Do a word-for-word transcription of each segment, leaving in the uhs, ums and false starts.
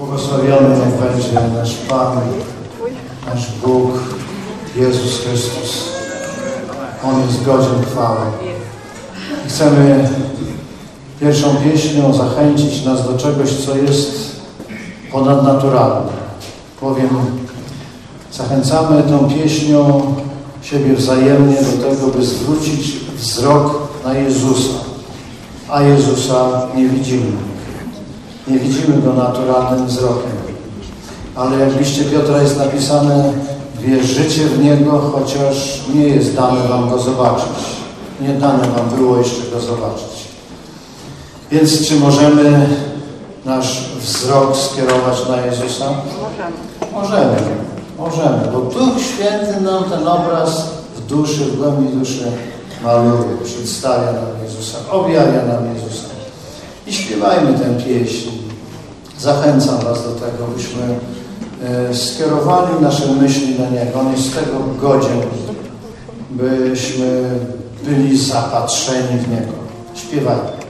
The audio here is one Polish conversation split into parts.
Błogosławiony niech będzie nasz Pan, nasz Bóg, Jezus Chrystus. On jest godzien chwały. I chcemy pierwszą pieśnią zachęcić nas do czegoś, co jest ponadnaturalne. Bowiem zachęcamy tą pieśnią siebie wzajemnie do tego, by zwrócić wzrok na Jezusa. A Jezusa nie widzimy. Nie widzimy Go naturalnym wzrokiem. Ale jak w liście Piotra jest napisane, wierzycie w Niego, chociaż nie jest dane wam Go zobaczyć. Nie dane wam było jeszcze Go zobaczyć. Więc czy możemy nasz wzrok skierować na Jezusa? Możemy. Możemy. Możemy, bo Duch Święty nam ten obraz w duszy, w głębi duszy maluje, przedstawia nam Jezusa, objawia nam Jezusa. I śpiewajmy tę pieśń. Zachęcam was do tego, byśmy e, skierowali nasze myśli na Niego. On jest tego godzien, byśmy byli zapatrzeni w Niego. Śpiewajmy.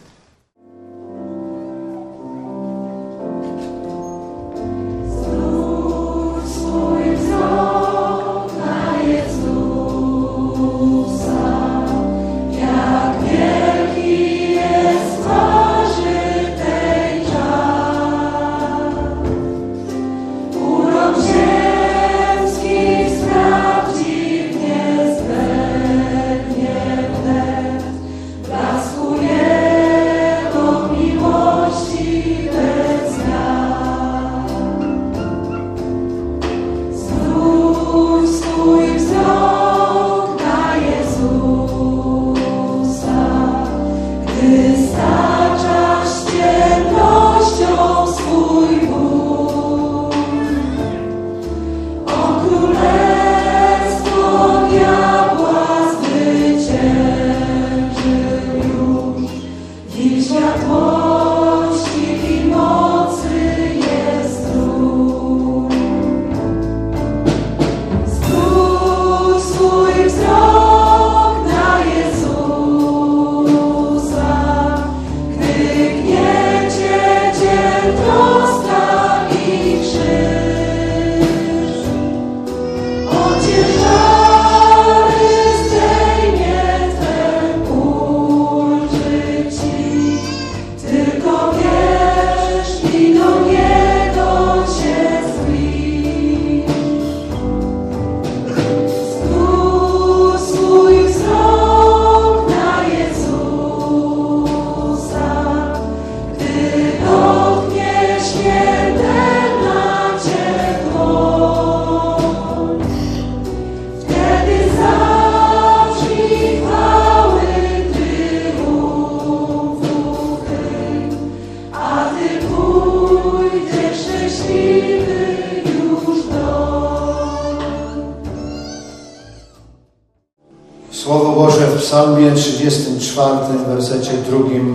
Słowo Boże w Psalmie trzydziestym czwartym, wersecie drugim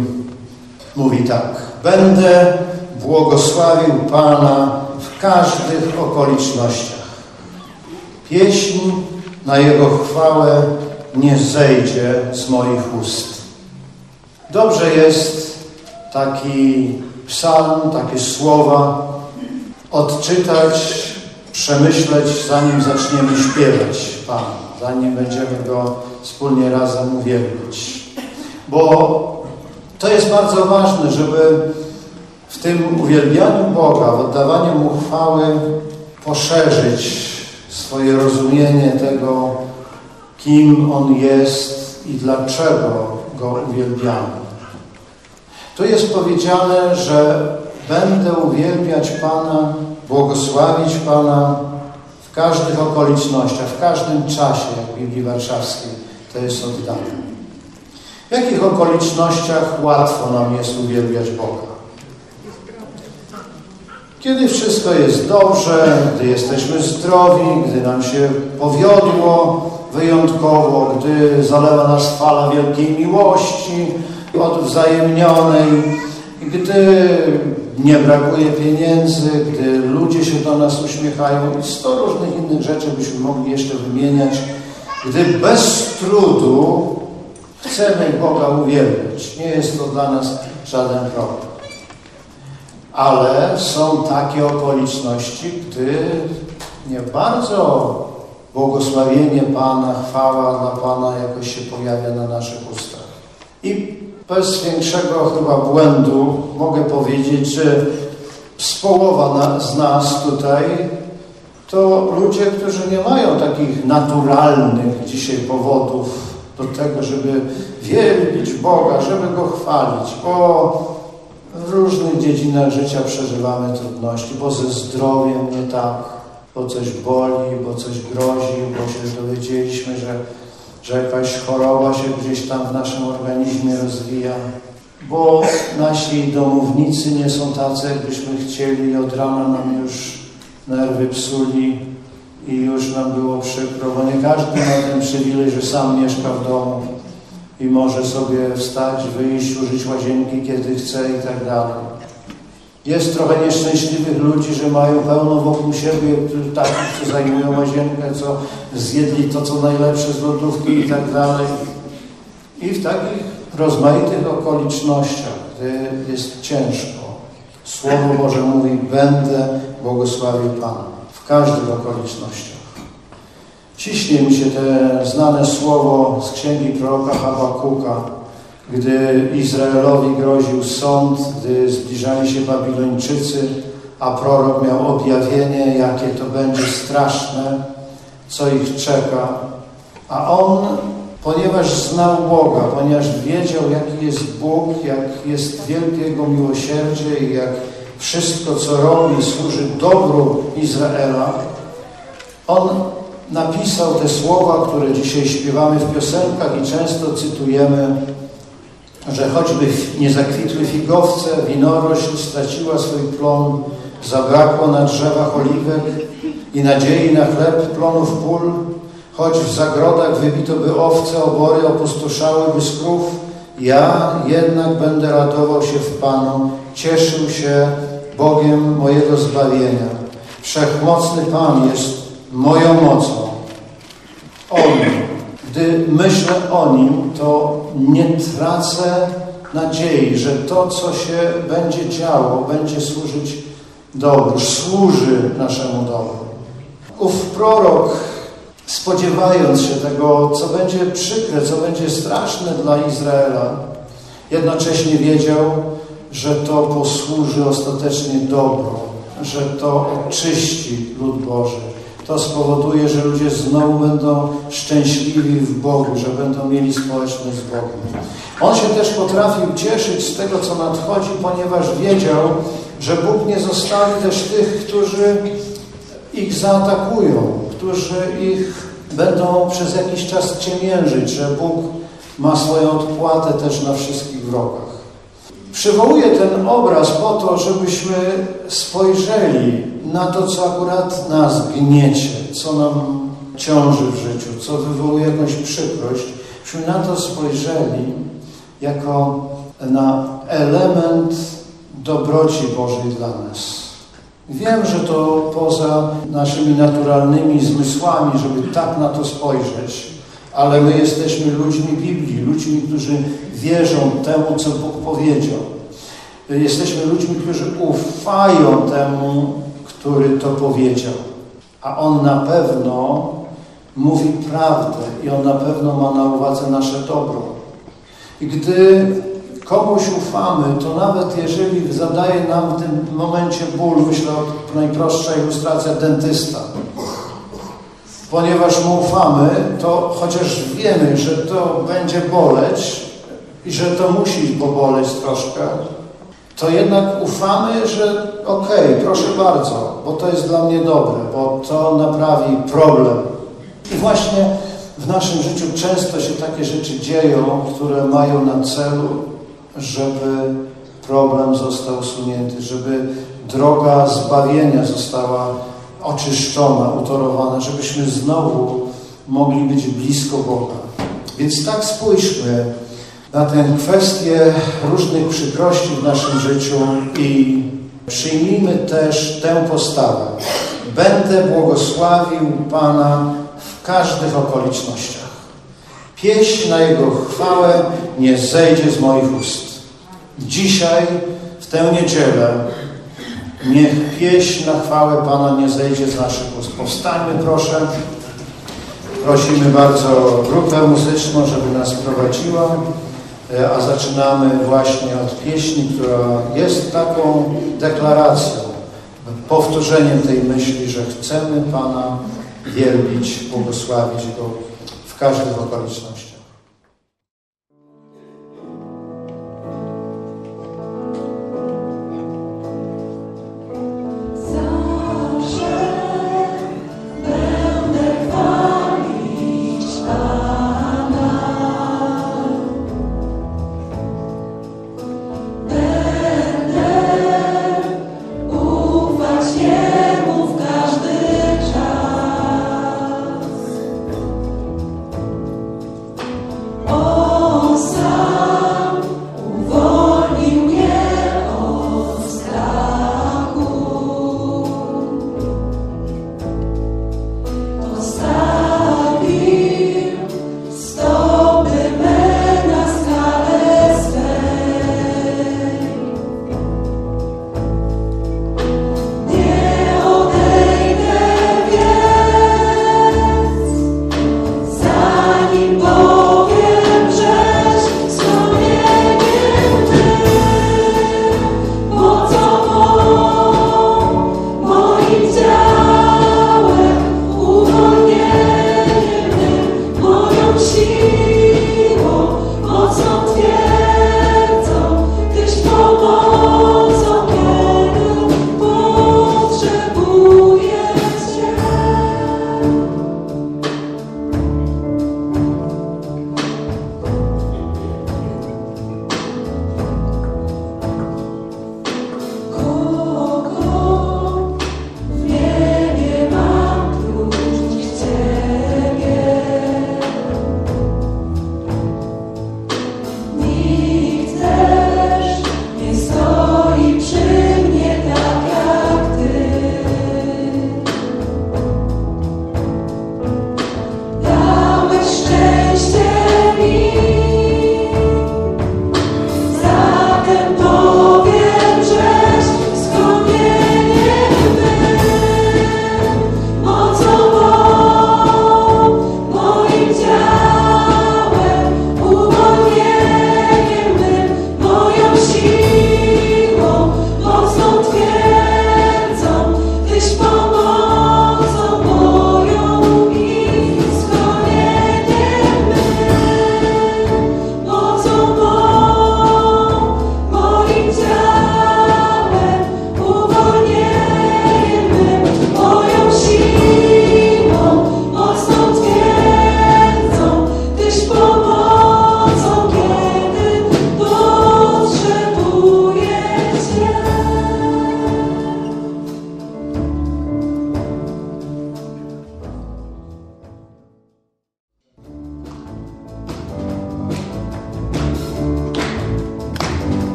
mówi tak. Będę błogosławił Pana w każdych okolicznościach. Pieśń na Jego chwałę nie zejdzie z moich ust. Dobrze jest taki psalm, takie słowa odczytać, przemyśleć, zanim zaczniemy śpiewać Pana, zanim będziemy Go wspólnie razem uwielbiać. Bo to jest bardzo ważne, żeby w tym uwielbianiu Boga, w oddawaniu Mu chwały poszerzyć swoje rozumienie tego, kim On jest i dlaczego Go uwielbiamy. Tu jest powiedziane, że będę uwielbiać Pana, błogosławić Pana w każdych okolicznościach, w każdym czasie, jak w Biblii Warszawskiej to jest oddane. W jakich okolicznościach łatwo nam jest uwielbiać Boga? Kiedy wszystko jest dobrze, gdy jesteśmy zdrowi, gdy nam się powiodło wyjątkowo, gdy zalewa nas fala wielkiej miłości odwzajemnionej, gdy nie brakuje pieniędzy, gdy ludzie się do nas uśmiechają i sto różnych innych rzeczy byśmy mogli jeszcze wymieniać, gdy bez trudu chcemy Boga uwielbiać. Nie jest to dla nas żaden problem. Ale są takie okoliczności, gdy nie bardzo błogosławienie Pana, chwała dla Pana jakoś się pojawia na naszych ustach. I bez większego chyba błędu mogę powiedzieć, że z połowa na, z nas tutaj to ludzie, którzy nie mają takich naturalnych dzisiaj powodów do tego, żeby wielbić Boga, żeby Go chwalić, bo w różnych dziedzinach życia przeżywamy trudności, bo ze zdrowiem nie tak, bo coś boli, bo coś grozi, bo się dowiedzieliśmy, że, że jakaś choroba się gdzieś tam w naszym organizmie rozwija, bo nasi domownicy nie są tacy, jakbyśmy chcieli i od rana nam już nerwy psuli i już nam było przykro, bo nie każdy ma ten przywilej, że sam mieszka w domu i może sobie wstać, wyjść, użyć łazienki, kiedy chce i tak dalej. Jest trochę nieszczęśliwych ludzi, że mają pełno wokół siebie takich, co zajmują łazienkę, co zjedli to, co najlepsze z lodówki i tak dalej. I w takich rozmaitych okolicznościach, gdy jest ciężko, Słowo Boże mówi, będę błogosławił Pana. W każdych okolicznościach. Ciśnie mi się te znane słowo z księgi proroka Habakuka, gdy Izraelowi groził sąd, gdy zbliżali się Babilończycy, a prorok miał objawienie, jakie to będzie straszne, co ich czeka. A on, ponieważ znał Boga, ponieważ wiedział, jaki jest Bóg, jak jest wielkie Jego miłosierdzie i jak wszystko, co robi, służy dobru Izraela, on napisał te słowa, które dzisiaj śpiewamy w piosenkach i często cytujemy, że choćby nie zakwitły figowce, winorośl straciła swój plon, zabrakło na drzewach oliwek i nadziei na chleb plonów pól, choć w zagrodach wybito by owce, obory opustoszałyby z krów, ja jednak będę radował się w Panu, cieszył się Bogiem mojego zbawienia. Wszechmocny Pan jest moją mocą. On, gdy myślę o Nim, to nie tracę nadziei, że to, co się będzie działo, będzie służyć dobru, służy naszemu dobru. Ów prorok, spodziewając się tego, co będzie przykre, co będzie straszne dla Izraela, jednocześnie wiedział, że to posłuży ostatecznie dobru, że to oczyści lud Boży. To spowoduje, że ludzie znowu będą szczęśliwi w Bogu, że będą mieli społeczność z Bogiem. On się też potrafił cieszyć z tego, co nadchodzi, ponieważ wiedział, że Bóg nie zostawi też tych, którzy ich zaatakują, którzy ich będą przez jakiś czas ciemiężyć, że Bóg ma swoją odpłatę też na wszystkich wrogach. Przywołuję ten obraz po to, żebyśmy spojrzeli na to, co akurat nas gniecie, co nam ciąży w życiu, co wywołuje jakąś przykrość. Byśmy na to spojrzeli jako na element dobroci Bożej dla nas. Wiem, że to poza naszymi naturalnymi zmysłami, żeby tak na to spojrzeć, ale my jesteśmy ludźmi Biblii, ludźmi, którzy wierzą temu, co Bóg powiedział. Jesteśmy ludźmi, którzy ufają temu, który to powiedział. A On na pewno mówi prawdę i On na pewno ma na uwadze nasze dobro. I gdy komuś ufamy, to nawet jeżeli zadaje nam w tym momencie ból, myślę, najprostsza ilustracja, dentysta. Ponieważ mu ufamy, to chociaż wiemy, że to będzie boleć i że to musi poboleć troszkę, to jednak ufamy, że okej, okay, proszę bardzo, bo to jest dla mnie dobre, bo to naprawi problem. I właśnie w naszym życiu często się takie rzeczy dzieją, które mają na celu, żeby problem został usunięty, żeby droga zbawienia została oczyszczona, utorowana, żebyśmy znowu mogli być blisko Boga. Więc tak spójrzmy na tę kwestię różnych przykrości w naszym życiu i przyjmijmy też tę postawę. Będę błogosławił Pana w każdych okolicznościach. Pieśń na Jego chwałę nie zejdzie z moich ust. Dzisiaj, w tę niedzielę, Niech pieśń na chwałę Pana nie zejdzie z naszych ust. Powstańmy, proszę. Prosimy bardzo grupę muzyczną, żeby nas prowadziła, a zaczynamy właśnie od pieśni, która jest taką deklaracją, powtórzeniem tej myśli, że chcemy Pana wielbić, błogosławić Go w każdych okolicznościach.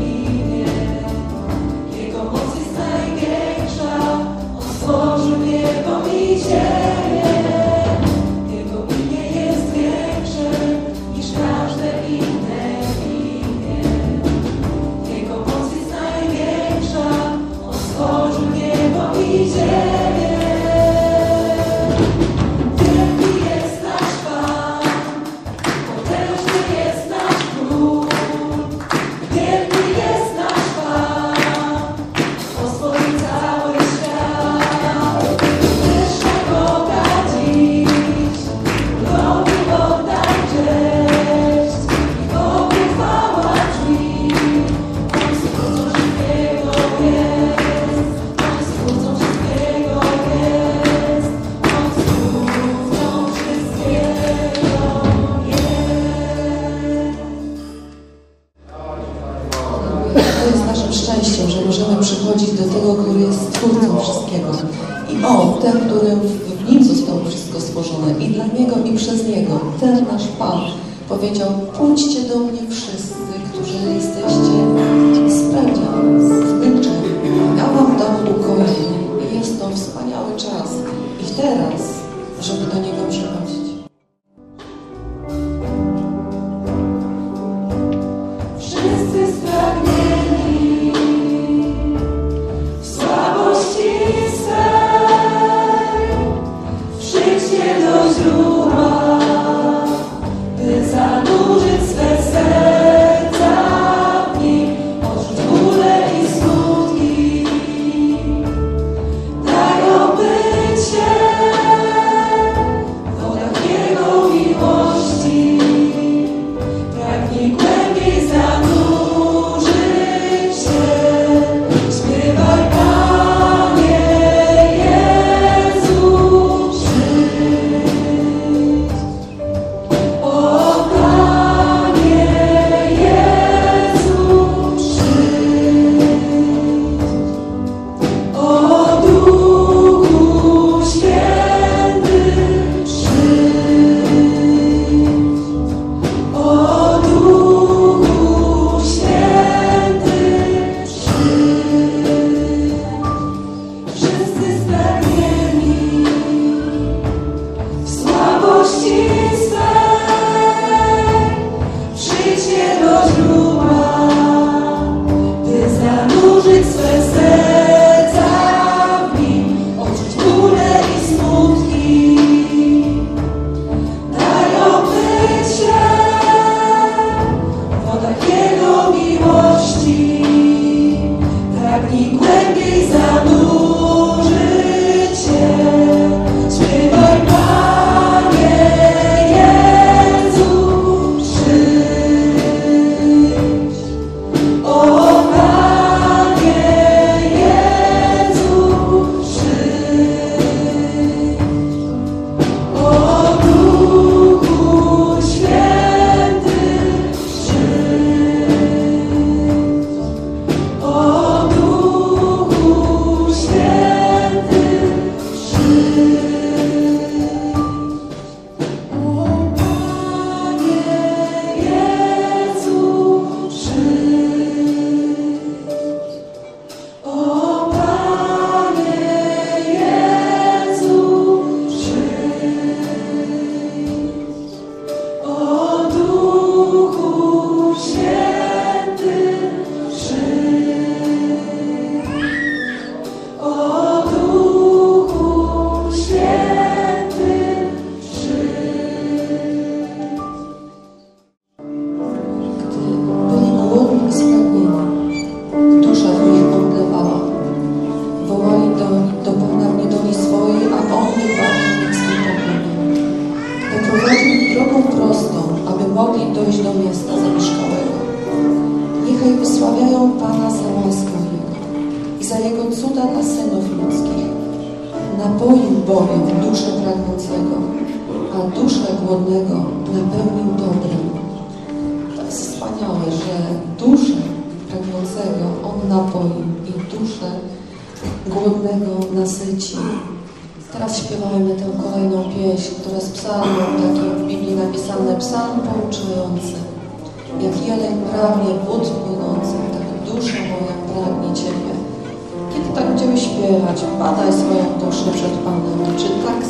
Stworzył je szczęściem, że możemy przychodzić do tego, który jest Twórcą wszystkiego. I On, ten, który w Nim zostało wszystko stworzone, i dla Niego, i przez Niego, ten nasz Pan powiedział: pójdźcie do mnie wszyscy, którzy jesteście spragnieni, zmęczeni. Ja wam dam ukojenie. I jest to wspaniały czas. I teraz, żeby do Niego przychodzić. Wszyscy spragnieni w słabości swej, przyjdźcie do źródła, by zanurzyć swe serca w nim, odczuć bóle i smutki. Daj obyć się w wodach Jego miłości, pragnij głębiej zanurzyć się. Śpiewaj, Panie Jezu, przyjdź. O Panie Jezu, przyjdź. O Duchu Święty, przyjdź. O Duchu Święty, przyjdź. Wszyscy spragnieni w słabości swej, przyjdźcie do źródła, by zanurzyć swe serca w nim, odczuć bóle i smutki. Daj obyć się w wodach Jego miłości, pragnij głębiej zanurzyć się. Śpiewaj, Panie Jezu, przyjdź. O Panie Jezu, przyjdź. O Duchu Święty, przyjdź. O Duchu Święty, przyjdź. O Panie Jezu, przyjdź. O Panie Jezu, przyjdź. O Duchu Święty, przyjdź. O Duchu Święty, przyjdź. Gdy byli głodni i spragnieni, dusza w nich omdlewała. Wołali doń, dopomna mnie doni swojej, a On nie bawił ich swym pokojem. Poprowadził ich drogą prostą, aby mogli dojść do miasta zamieszkałego. Niechaj wysławiają Pana za łaskę Jego i za Jego cuda dla synów ludzkich. Napoił bowiem duszę pragnącego, a duszę głodnego napełnił dobrem. To jest wspaniałe, że duszę pragnącego On napoi i duszę głodnego nasyci. Teraz śpiewajmy tę kolejną pieśń, która jest psalmem takim w Biblii napisane, psalm pouczający. Jak jeleń pragnie wód płynących, tak dusza moja pragnie Ciebie. Kiedy tak będziemy śpiewać, badaj swoją duszę przed Panem, czy tak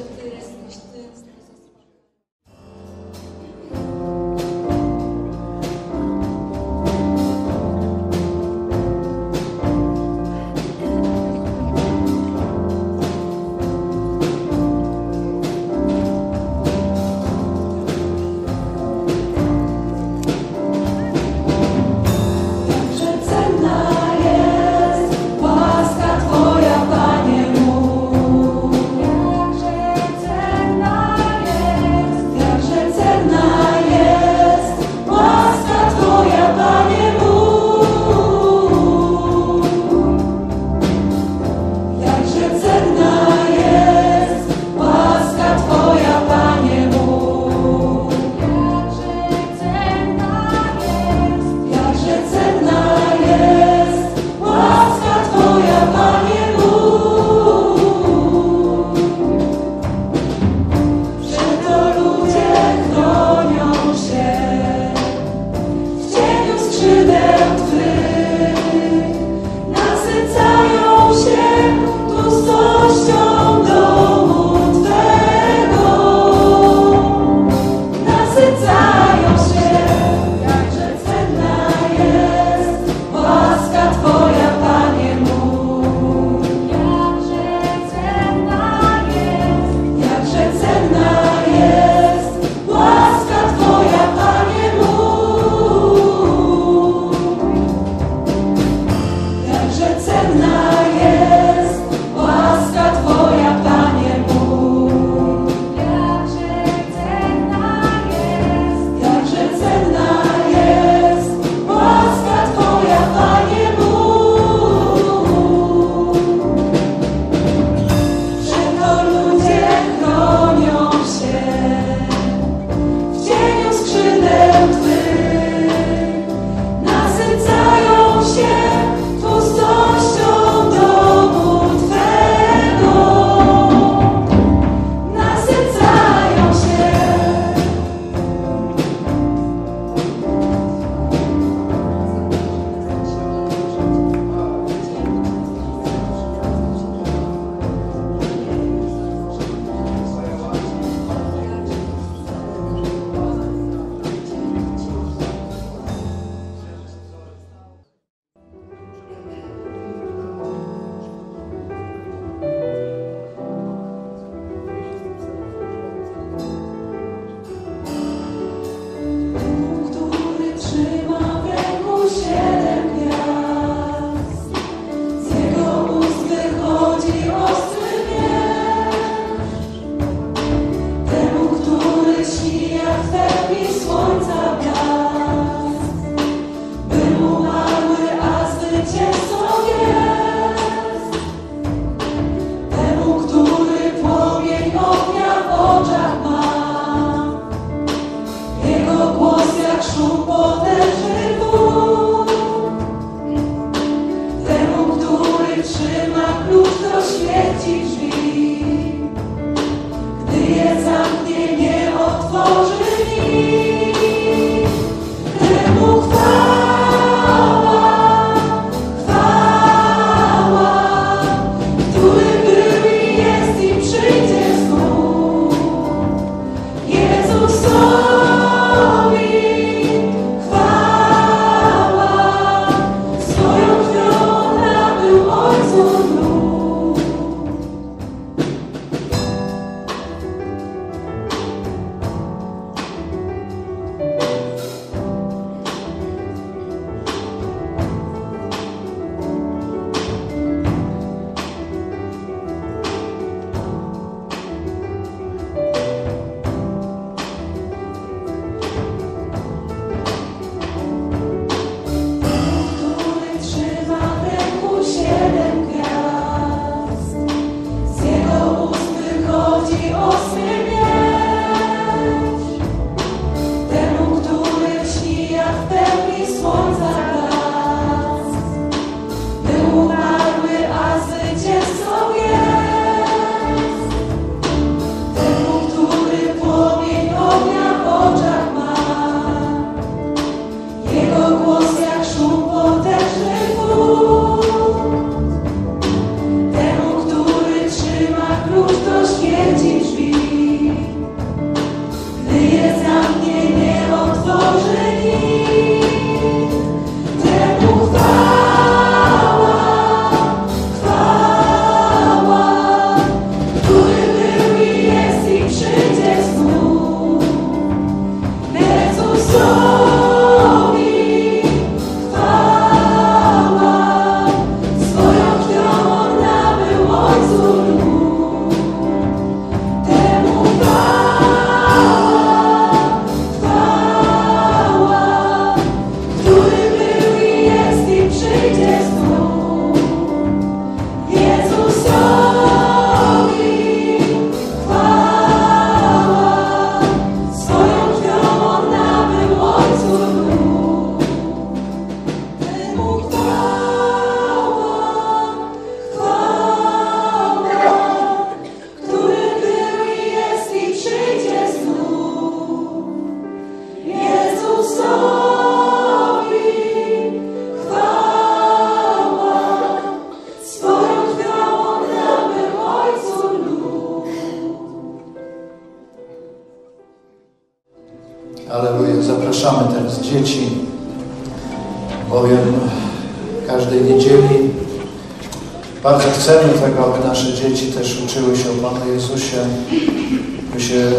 Ty jesteś tym, Klucz do śmierci drzwi. Alleluja. Zapraszamy teraz dzieci, bowiem każdej niedzieli bardzo chcemy tego, aby nasze dzieci też uczyły się o Panu Jezusie, by się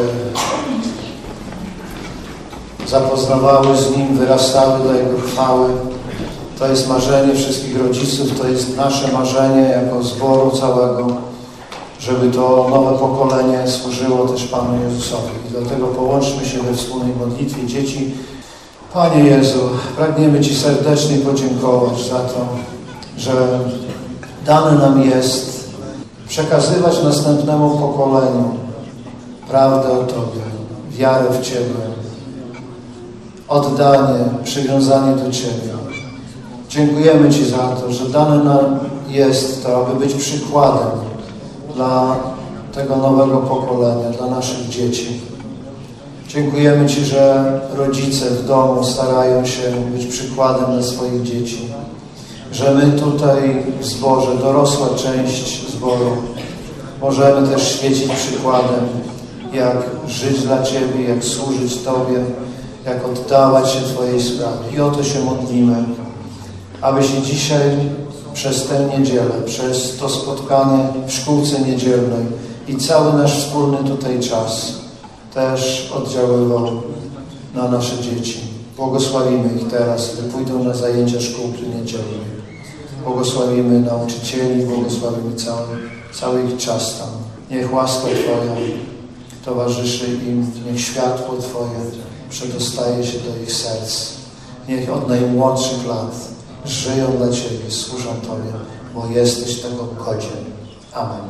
zapoznawały z Nim, wyrastały do Jego chwały. To jest marzenie wszystkich rodziców, to jest nasze marzenie jako zboru całego, żeby to nowe pokolenie służyło też Panu Jezusowi. I dlatego połączmy się we wspólnej modlitwie dzieci. Panie Jezu, pragniemy Ci serdecznie podziękować za to, że dane nam jest przekazywać następnemu pokoleniu prawdę o Tobie, wiarę w Ciebie, oddanie, przywiązanie do Ciebie. Dziękujemy Ci za to, że dane nam jest to, aby być przykładem dla tego nowego pokolenia, dla naszych dzieci. Dziękujemy Ci, że rodzice w domu starają się być przykładem dla swoich dzieci. Że my tutaj w zborze, dorosła część zboru, możemy też świecić przykładem, jak żyć dla Ciebie, jak służyć Tobie, jak oddawać się Twojej sprawie. I o to się modlimy, aby się dzisiaj przez tę niedzielę, przez to spotkanie w szkółce niedzielnej i cały nasz wspólny tutaj czas też oddziaływał na nasze dzieci. Błogosławimy ich teraz, gdy pójdą na zajęcia szkółki niedzielnej. Błogosławimy nauczycieli, błogosławimy cały, cały ich czas tam. Niech łaska Twoja towarzyszy im, niech światło Twoje przedostaje się do ich serc. Niech od najmłodszych lat żyją dla Ciebie, służą Tobie, bo jesteś tego godzien. Amen.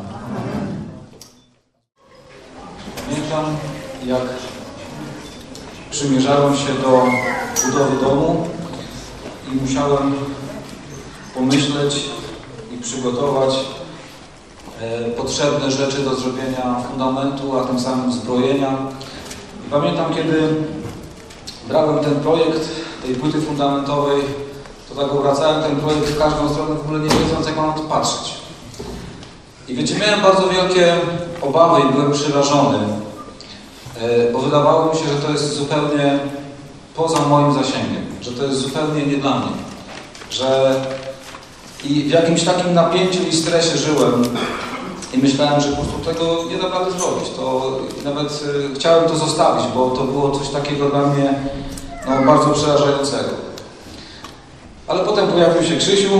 Pamiętam, jak przymierzałem się do budowy domu i musiałem pomyśleć i przygotować e, potrzebne rzeczy do zrobienia fundamentu, a tym samym zbrojenia. I pamiętam, kiedy brałem ten projekt tej płyty fundamentowej, to tak obracałem ten projekt w każdą stronę, w ogóle nie wiedząc, jak mam na to patrzeć. I wiecie, miałem bardzo wielkie obawy i byłem przerażony, e, bo wydawało mi się, że to jest zupełnie poza moim zasięgiem, że to jest zupełnie nie dla mnie, że i w jakimś takim napięciu i stresie żyłem i myślałem, że po prostu tego nie da rady zrobić. To nawet y, chciałem to zostawić, bo to było coś takiego dla mnie no, bardzo przerażającego. Ale potem pojawił się Krzysiu,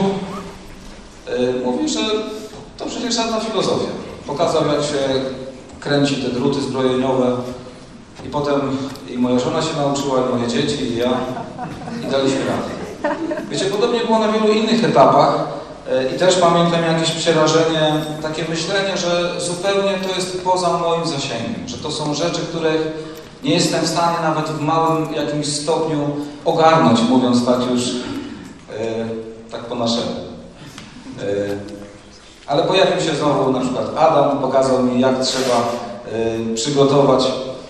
y, mówi, że to przecież żadna filozofia. Pokazał, jak się kręci te druty zbrojeniowe i potem i moja żona się nauczyła, i moje dzieci, i ja, i daliśmy radę. Wiecie, podobnie było na wielu innych etapach i też pamiętam jakieś przerażenie, takie myślenie, że zupełnie to jest poza moim zasięgiem, że to są rzeczy, których nie jestem w stanie nawet w małym jakimś stopniu ogarnąć, mówiąc tak już yy, tak po naszemu. Yy, ale pojawił się znowu na przykład Adam, pokazał mi, jak trzeba yy, przygotować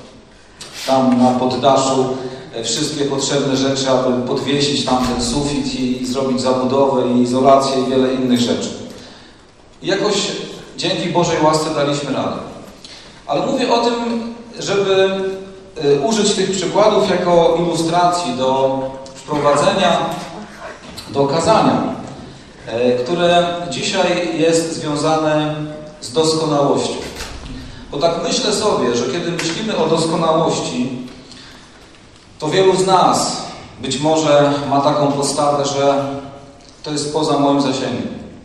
tam na poddaszu wszystkie potrzebne rzeczy, aby podwiesić tam ten sufit i, i zrobić zabudowę i izolację i wiele innych rzeczy. I jakoś dzięki Bożej łasce daliśmy radę. Ale mówię o tym, żeby y, użyć tych przykładów jako ilustracji do wprowadzenia, do kazania, y, które dzisiaj jest związane z doskonałością. Bo tak myślę sobie, że kiedy myślimy o doskonałości, to wielu z nas być może ma taką postawę, że to jest poza moim zasięgiem.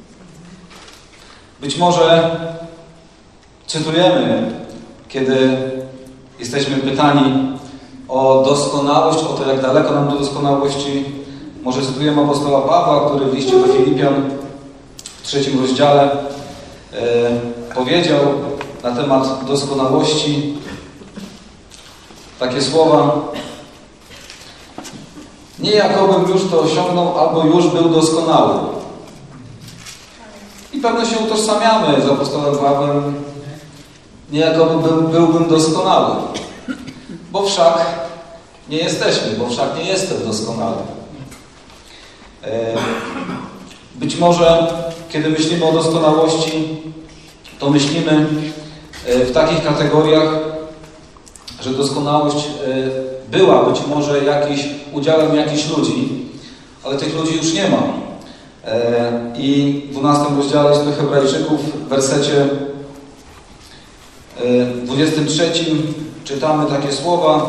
Być może cytujemy, kiedy jesteśmy pytani o doskonałość, o to, jak daleko nam do doskonałości. Może cytujemy apostoła Pawła, który w liście do Filipian w trzecim rozdziale e, powiedział na temat doskonałości takie słowa: nie jakobym już to osiągnął, albo już był doskonały. I pewno się utożsamiamy z apostołem Pawłem. Nie jakobym był, byłbym doskonały. Bo wszak nie jesteśmy, bo wszak nie jestem doskonały. Być może, kiedy myślimy o doskonałości, to myślimy w takich kategoriach, że doskonałość była być może jakiś, udziałem jakichś ludzi, ale tych ludzi już nie ma. I w dwunastym rozdziale listu do Hebrajczyków w wersecie dwudziestym trzecim czytamy takie słowa: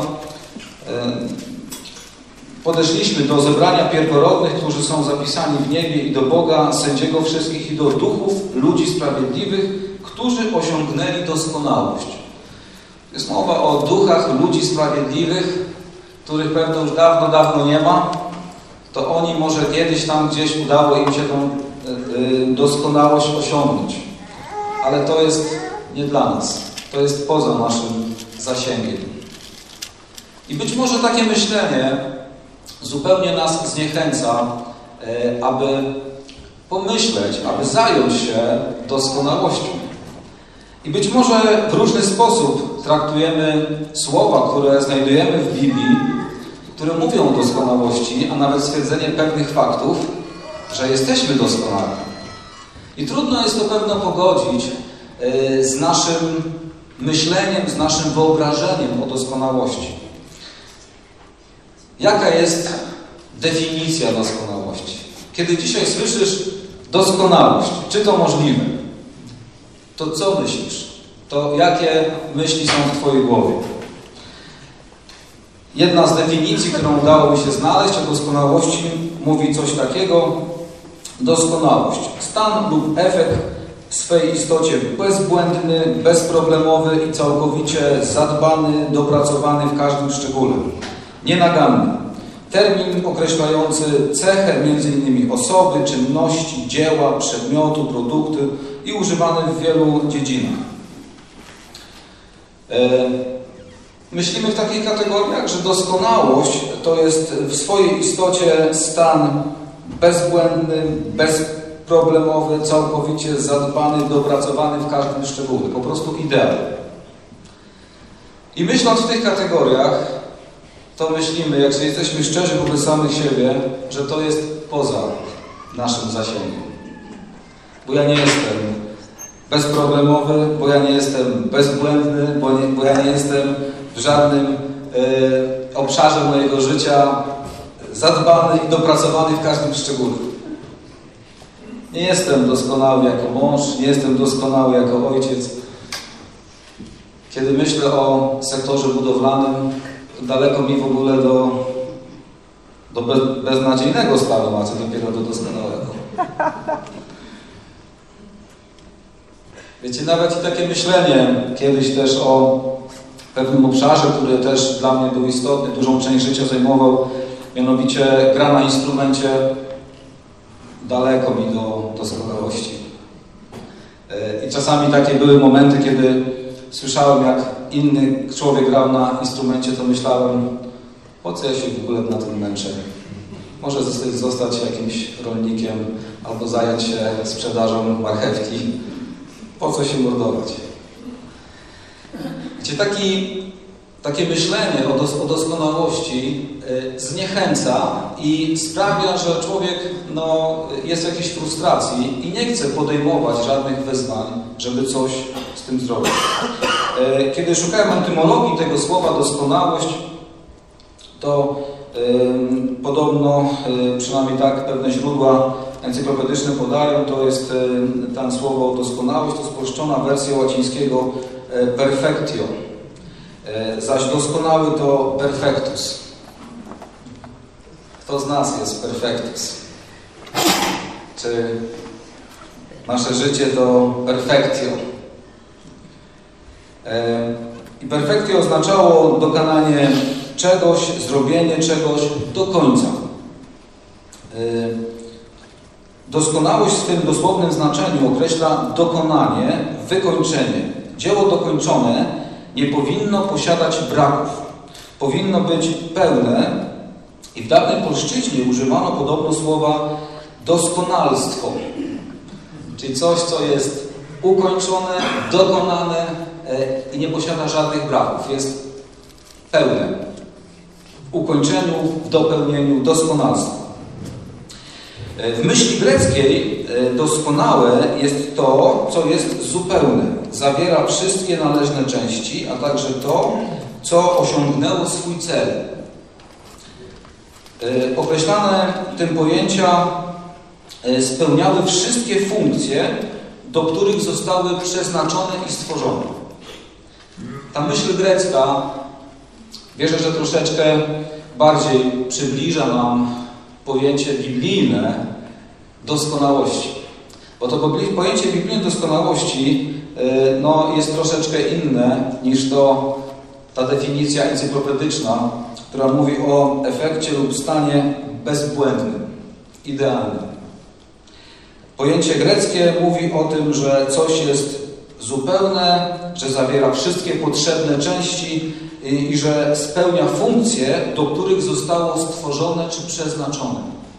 podeszliśmy do zebrania pierworodnych, którzy są zapisani w niebie, i do Boga, sędziego wszystkich, i do duchów ludzi sprawiedliwych, którzy osiągnęli doskonałość. Jest mowa o duchach ludzi sprawiedliwych, których pewno już dawno, dawno nie ma. To oni może kiedyś tam gdzieś udało im się tą doskonałość osiągnąć. Ale to jest nie dla nas. To jest poza naszym zasięgiem. I być może takie myślenie zupełnie nas zniechęca, aby pomyśleć, aby zająć się doskonałością. I być może w różny sposób traktujemy słowa, które znajdujemy w Biblii, które mówią o doskonałości, a nawet stwierdzenie pewnych faktów, że jesteśmy doskonali. I trudno jest to pewno pogodzić z naszym myśleniem, z naszym wyobrażeniem o doskonałości. Jaka jest definicja doskonałości? Kiedy dzisiaj słyszysz doskonałość, czy to możliwe, to co myślisz? To jakie myśli są w Twojej głowie? Jedna z definicji, którą udało mi się znaleźć o doskonałości, mówi coś takiego: doskonałość, stan lub efekt w swej istocie bezbłędny, bezproblemowy i całkowicie zadbany, dopracowany w każdym szczególe. Nienaganny. Termin określający cechę między innymi osoby, czynności, dzieła, przedmiotu, produktu i używany w wielu dziedzinach. Myślimy w takich kategoriach, że doskonałość to jest w swojej istocie stan bezbłędny, bezproblemowy, całkowicie zadbany, dopracowany w każdym szczególe. Po prostu ideał. I myśląc w tych kategoriach, to myślimy, jak jesteśmy szczerzy wobec samych siebie, że to jest poza naszym zasięgiem. Bo ja nie jestem bezproblemowy, bo ja nie jestem bezbłędny, bo, nie, bo ja nie jestem w żadnym y, obszarze mojego życia zadbany i dopracowany w każdym szczególe. Nie jestem doskonały jako mąż, nie jestem doskonały jako ojciec. Kiedy myślę o sektorze budowlanym, daleko mi w ogóle do, do bez, beznadziejnego stanu, a co dopiero do doskonałego. Wiecie, nawet i takie myślenie kiedyś też o pewnym obszarze, który też dla mnie był istotny, dużą część życia zajmował, mianowicie gra na instrumencie, daleko mi do doskonałości. I czasami takie były momenty, kiedy słyszałem, jak inny człowiek grał na instrumencie, to myślałem, po co ja się w ogóle na tym męczę? Może zostać jakimś rolnikiem albo zająć się sprzedażą marchewki. Po co się mordować? Wiecie, taki, takie myślenie o, dos, o doskonałości y, zniechęca i sprawia, że człowiek no, jest w jakiejś frustracji i nie chce podejmować żadnych wyzwań, żeby coś z tym zrobić. Y, kiedy szukałem etymologii tego słowa doskonałość, to y, podobno, y, przynajmniej tak pewne źródła encyklopedyczne podają, to jest y, tam słowo doskonałość, to spolszczona wersja łacińskiego y, perfectio. Zaś doskonały to perfectus. Kto z nas jest perfectus? Czy nasze życie to perfectio? I perfectio oznaczało dokonanie czegoś, zrobienie czegoś do końca. Doskonałość w swym dosłownym znaczeniu określa dokonanie, wykończenie. Dzieło dokończone nie powinno posiadać braków. Powinno być pełne i w dawnej polszczyźnie używano podobno słowa doskonalstwo. Czyli coś, co jest ukończone, dokonane i nie posiada żadnych braków. Jest pełne. W ukończeniu, w dopełnieniu, doskonalstwo. W myśli greckiej doskonałe jest to, co jest zupełne. Zawiera wszystkie należne części, a także to, co osiągnęło swój cel. Określane tym pojęcia spełniały wszystkie funkcje, do których zostały przeznaczone i stworzone. Ta myśl grecka, wierzę, że troszeczkę bardziej przybliża nam pojęcie biblijne doskonałości. Bo to pojęcie biblijne doskonałości no, jest troszeczkę inne niż to ta definicja encyklopedyczna, która mówi o efekcie lub stanie bezbłędnym, idealnym. Pojęcie greckie mówi o tym, że coś jest zupełne, że zawiera wszystkie potrzebne części i, i że spełnia funkcje, do których zostało stworzone czy przeznaczone.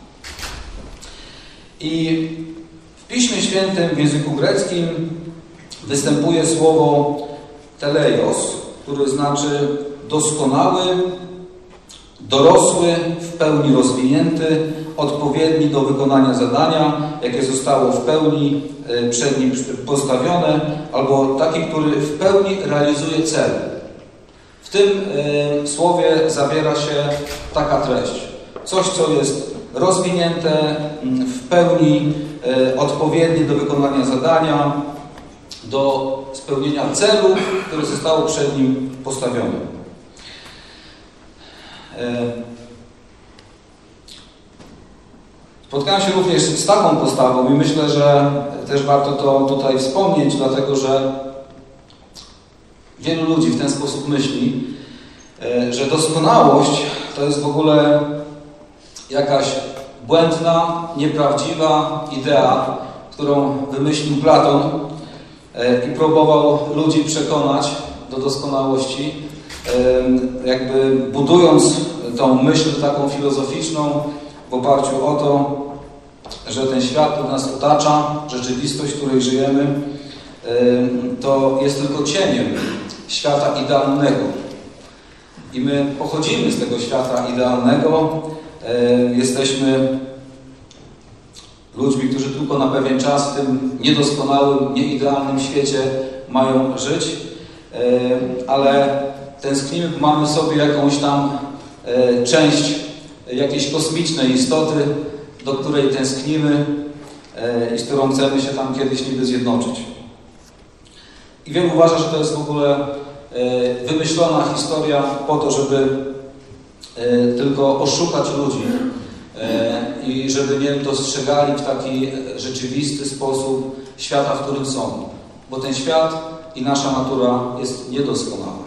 I w Piśmie Świętym w języku greckim występuje słowo teleios, które znaczy doskonały, dorosły, w pełni rozwinięty, odpowiedni do wykonania zadania, jakie zostało w pełni przed nim postawione, albo taki, który w pełni realizuje cel. W tym słowie zawiera się taka treść. Coś, co jest rozwinięte, w pełni odpowiednie do wykonania zadania, do spełnienia celu, które zostało przed nim postawione. Spotkałem się również z taką postawą i myślę, że też warto to tutaj wspomnieć, dlatego że wielu ludzi w ten sposób myśli, że doskonałość to jest w ogóle jakaś błędna, nieprawdziwa idea, którą wymyślił Platon i próbował ludzi przekonać do doskonałości, jakby budując tą myśl taką filozoficzną w oparciu o to, że ten świat, który nas otacza, rzeczywistość, w której żyjemy, to jest tylko cieniem świata idealnego. I my pochodzimy z tego świata idealnego, jesteśmy ludźmi, którzy tylko na pewien czas w tym niedoskonałym, nieidealnym świecie mają żyć, ale tęsknimy, mamy w sobie jakąś tam część jakiejś kosmicznej istoty, do której tęsknimy i z którą chcemy się tam kiedyś niby zjednoczyć. I wielu uważa, że to jest w ogóle wymyślona historia po to, żeby tylko oszukać ludzi i żeby nie dostrzegali w taki rzeczywisty sposób świata, w którym są. Bo ten świat i nasza natura jest niedoskonała.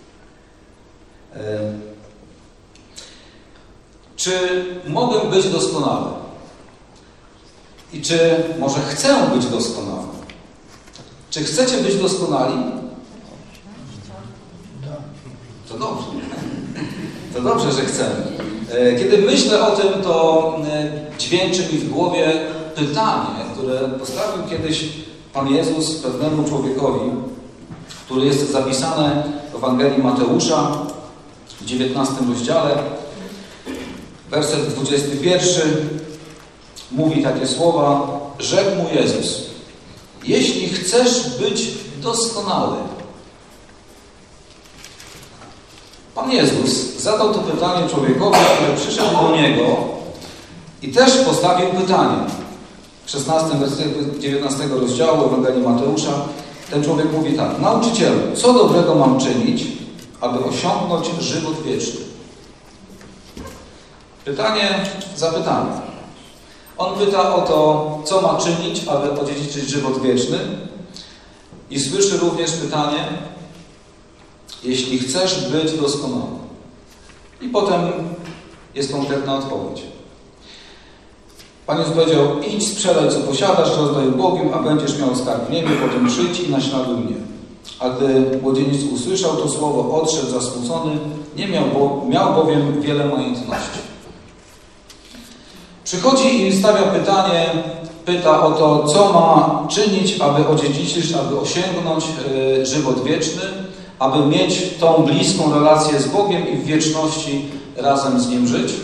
Czy mogę być doskonały? I czy może chcę być doskonały? Czy chcecie być doskonali? To dobrze. To dobrze, że chcemy. Kiedy myślę o tym, to dźwięczy mi w głowie pytanie, które postawił kiedyś Pan Jezus pewnemu człowiekowi, które jest zapisane w Ewangelii Mateusza w dziewiętnastym rozdziale. Werset dwudziesty pierwszy mówi takie słowa: rzekł mu Jezus: jeśli chcesz być doskonały. Pan Jezus zadał to pytanie człowiekowi, który przyszedł do Niego i też postawił pytanie. W szesnastym wersecie dziewiętnastego rozdziału Ewangelii Mateusza ten człowiek mówi tak: nauczycielu, co dobrego mam czynić, aby osiągnąć żywot wieczny? Pytanie, zapytanie. On pyta o to, co ma czynić, aby odziedziczyć żywot wieczny, i słyszy również pytanie: jeśli chcesz być doskonały. I potem jest konkretna odpowiedź. Pan Jezus powiedział: idź, sprzedaj, co posiadasz, rozdaj ubogim, a będziesz miał skarb w niebie, potem przyjdź i naśladuj mnie. A gdy młodzieniec usłyszał to słowo, odszedł zasmucony, nie miał, bo, miał bowiem wiele majątności. Przychodzi i stawia pytanie, pyta o to, co ma czynić, aby odziedziczyć, aby osiągnąć y, żywot wieczny, aby mieć tą bliską relację z Bogiem i w wieczności razem z Nim żyć.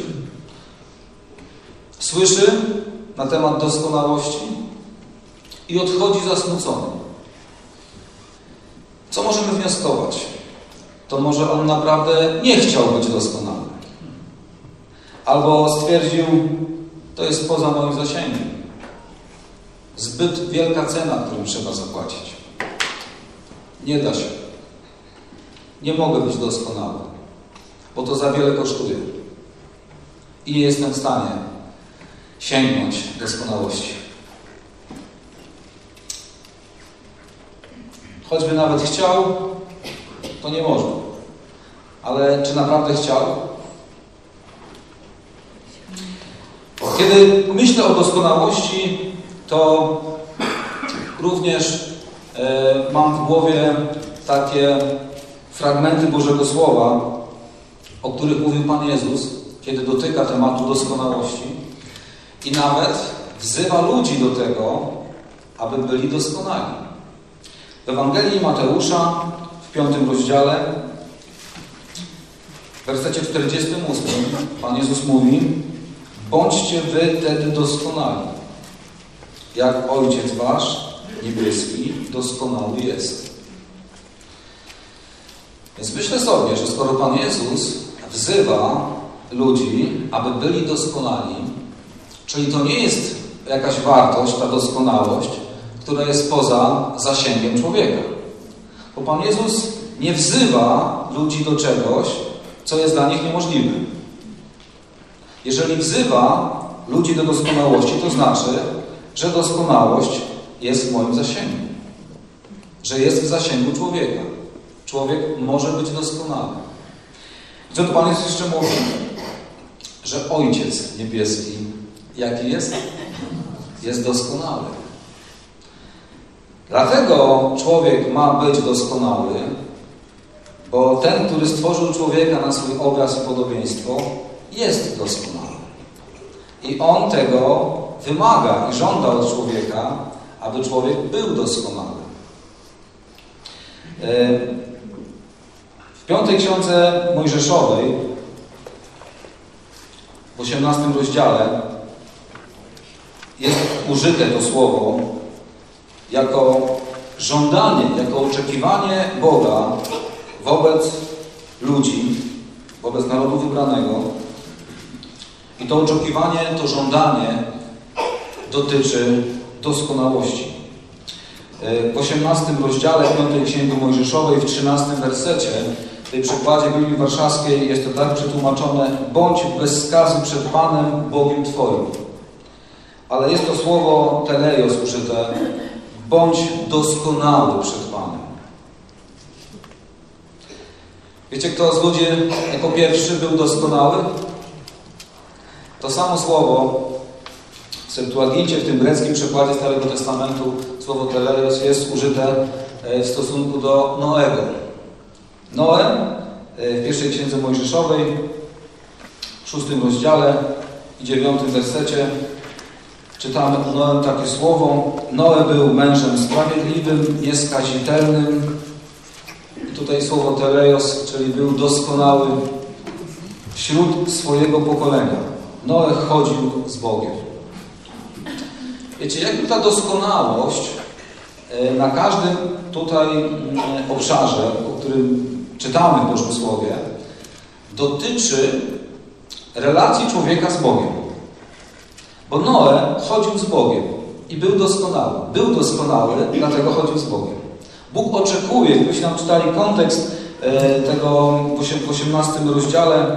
Słyszy na temat doskonałości i odchodzi zasmucony. Co możemy wnioskować? to może on naprawdę nie chciał być doskonały. Albo stwierdził, to jest poza moim zasięgiem. Zbyt wielka cena, którą trzeba zapłacić. Nie da się. Nie mogę być doskonały, bo to za wiele kosztuje. I nie jestem w stanie sięgnąć doskonałości. Choćby nawet chciał, to nie może. Ale czy naprawdę chciał? Kiedy myślę o doskonałości, to również e, mam w głowie takie fragmenty Bożego Słowa, o których mówił Pan Jezus, kiedy dotyka tematu doskonałości i nawet wzywa ludzi do tego, aby byli doskonali. W Ewangelii Mateusza w piątym rozdziale, w wersecie czterdziestym ósmym, Pan Jezus mówi: bądźcie wy wtedy doskonali, jak Ojciec wasz niebieski doskonały jest. Więc myślę sobie, że skoro Pan Jezus wzywa ludzi, aby byli doskonali, czyli to nie jest jakaś wartość, ta doskonałość, która jest poza zasięgiem człowieka. Bo Pan Jezus nie wzywa ludzi do czegoś, co jest dla nich niemożliwe. Jeżeli wzywa ludzi do doskonałości, to znaczy, że doskonałość jest w moim zasięgu. Że jest w zasięgu człowieka. Człowiek może być doskonały. I co tu Pan Jezus jeszcze mówi? Że Ojciec niebieski, jaki jest? Jest doskonały. Dlatego człowiek ma być doskonały, bo ten, który stworzył człowieka na swój obraz i podobieństwo, jest doskonały. I On tego wymaga i żąda od człowieka, aby człowiek był doskonały. W piątej księdze Mojżeszowej, w osiemnastym rozdziale, jest użyte to słowo jako żądanie, jako oczekiwanie Boga wobec ludzi, wobec narodu wybranego. I to oczekiwanie, to żądanie dotyczy doskonałości. W osiemnastym rozdziale piątej księgi Mojżeszowej, w trzynastym wersecie, w tej przekładzie Biblii Warszawskiej jest to tak przetłumaczone: bądź bez skazu przed Panem, Bogiem Twoim. Ale jest to słowo teleios użyte: bądź doskonały przed Panem. Wiecie, kto z ludzi jako pierwszy był doskonały? To samo słowo w Septuagincie, w tym greckim przekładzie Starego Testamentu, słowo teleios jest użyte w stosunku do Noego. Noe w pierwszej księdze Mojżeszowej, w szóstym rozdziale i dziewiątym wersecie czytamy o Noem takie słowo: Noe był mężem sprawiedliwym, nieskazitelnym. I tutaj słowo teleios, czyli był doskonały wśród swojego pokolenia. Noe chodził z Bogiem. Wiecie, jakby ta doskonałość na każdym tutaj obszarze, o którym czytamy w Bożym Słowie, dotyczy relacji człowieka z Bogiem. Bo Noe chodził z Bogiem i był doskonały. Był doskonały, dlatego chodził z Bogiem. Bóg oczekuje, gdybyśmy nam czytali kontekst tego w osiemnastym rozdziale,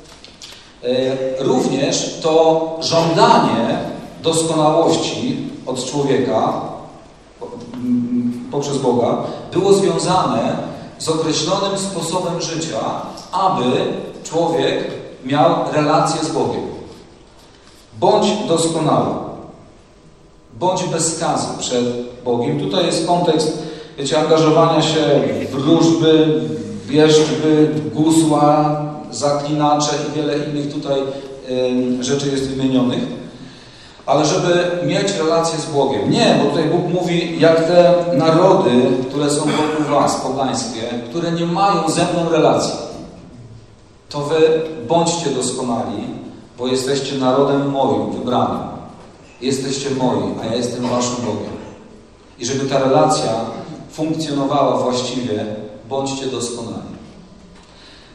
również to żądanie doskonałości od człowieka poprzez Boga było związane z określonym sposobem życia, aby człowiek miał relację z Bogiem. Bądź doskonały. Bądź bez skazu przed Bogiem. Tutaj jest kontekst, wiecie, angażowania się w wróżby, wierzby, gusła, zaklinacze i wiele innych tutaj y, rzeczy jest wymienionych. Ale żeby mieć relację z Bogiem. Nie, bo tutaj Bóg mówi, jak te narody, które są wokół was, pogańskie, które nie mają ze mną relacji, to wy bądźcie doskonali, bo jesteście narodem moim, wybranym. Jesteście moi, a ja jestem waszym Bogiem. I żeby ta relacja funkcjonowała właściwie, bądźcie doskonali.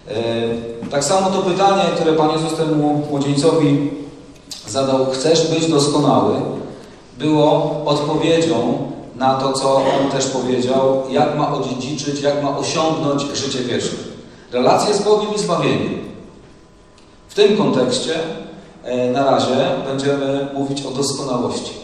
Tak samo to pytanie, które Pan Jezus temu młodzieńcowi zadał, chcesz być doskonały, było odpowiedzią na to, co on też powiedział, jak ma odziedziczyć, jak ma osiągnąć życie wieczne. Relacje z Bogiem i zbawienie. W tym kontekście na razie będziemy mówić o doskonałości.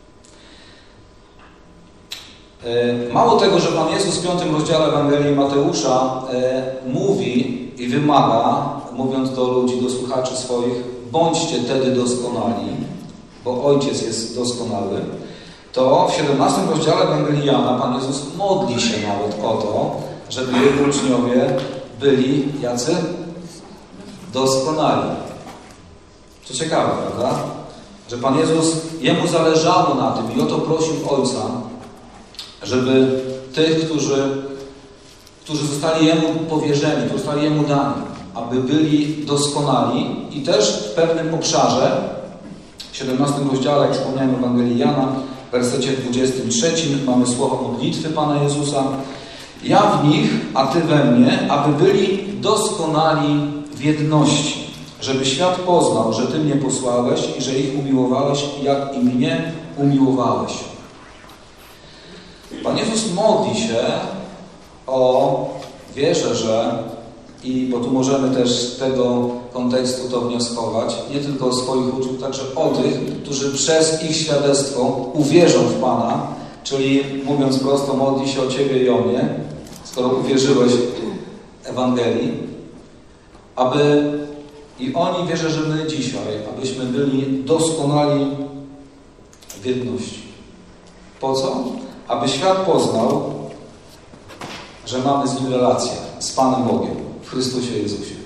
Mało tego, że Pan Jezus w piątym rozdziale Ewangelii Mateusza mówi i wymaga, mówiąc do ludzi, do słuchaczy swoich, bądźcie wtedy doskonali, bo Ojciec jest doskonały, to w siedemnastym rozdziale Ewangelii Jana Pan Jezus modli się nawet o to, żeby Jego uczniowie byli jacy? Doskonali. Co ciekawe, prawda? Że Pan Jezus, Jemu zależało na tym i o to prosił Ojca, żeby tych, którzy, którzy zostali Jemu powierzeni, którzy zostali Jemu dani, aby byli doskonali i też w pewnym obszarze, w siedemnastym rozdziale, jak wspomniałem, Ewangelii Jana, w wersecie dwudziestym trzecim mamy słowa modlitwy Pana Jezusa. Ja w nich, a Ty we mnie, aby byli doskonali w jedności, żeby świat poznał, że Ty mnie posłałeś i że ich umiłowałeś, jak i mnie umiłowałeś. Pan Jezus modli się o, wierzę, że, i bo tu możemy też z tego kontekstu to wnioskować, nie tylko o swoich uczniów, także o tych, którzy przez ich świadectwo uwierzą w Pana, czyli mówiąc prosto, modli się o Ciebie i o mnie, skoro uwierzyłeś Ewangelii, aby i oni, wierzę, że my dzisiaj, abyśmy byli doskonali w jedności. Po co? Aby świat poznał, że mamy z Nim relację, z Panem Bogiem, w Chrystusie Jezusie.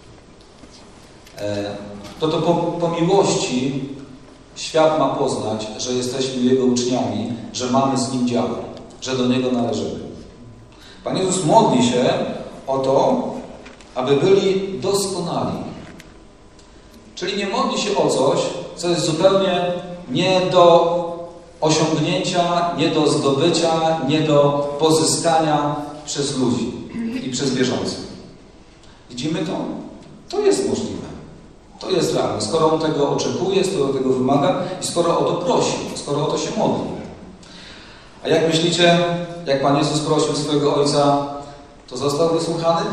To to po, po miłości świat ma poznać, że jesteśmy Jego uczniami, że mamy z Nim dział, że do Niego należymy. Pan Jezus modli się o to, aby byli doskonali. Czyli nie modli się o coś, co jest zupełnie nie do osiągnięcia, nie do zdobycia, nie do pozyskania przez ludzi i przez wierzących. Widzimy to? To jest możliwe. To jest realne. Skoro On tego oczekuje, skoro tego wymaga i skoro o to prosi, skoro o to się modli. A jak myślicie, jak Pan Jezus prosił swojego Ojca, to został wysłuchany?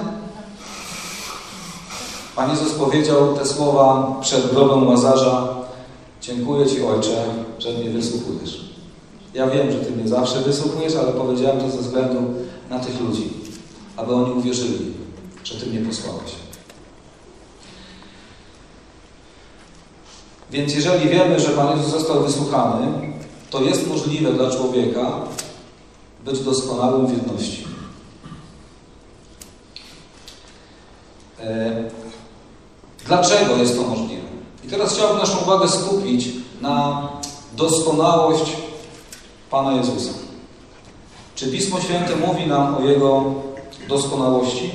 Pan Jezus powiedział te słowa przed grobem Łazarza: dziękuję Ci, Ojcze, że mnie wysłuchujesz. Ja wiem, że Ty mnie zawsze wysłuchujesz, ale powiedziałem to ze względu na tych ludzi, aby oni uwierzyli, że Ty mnie posłałeś. Więc jeżeli wiemy, że Pan Jezus został wysłuchany, to jest możliwe dla człowieka być doskonałym w jedności. Dlaczego jest to możliwe? I teraz chciałbym naszą uwagę skupić na doskonałość Pana Jezusa. Czy Pismo Święte mówi nam o Jego doskonałości?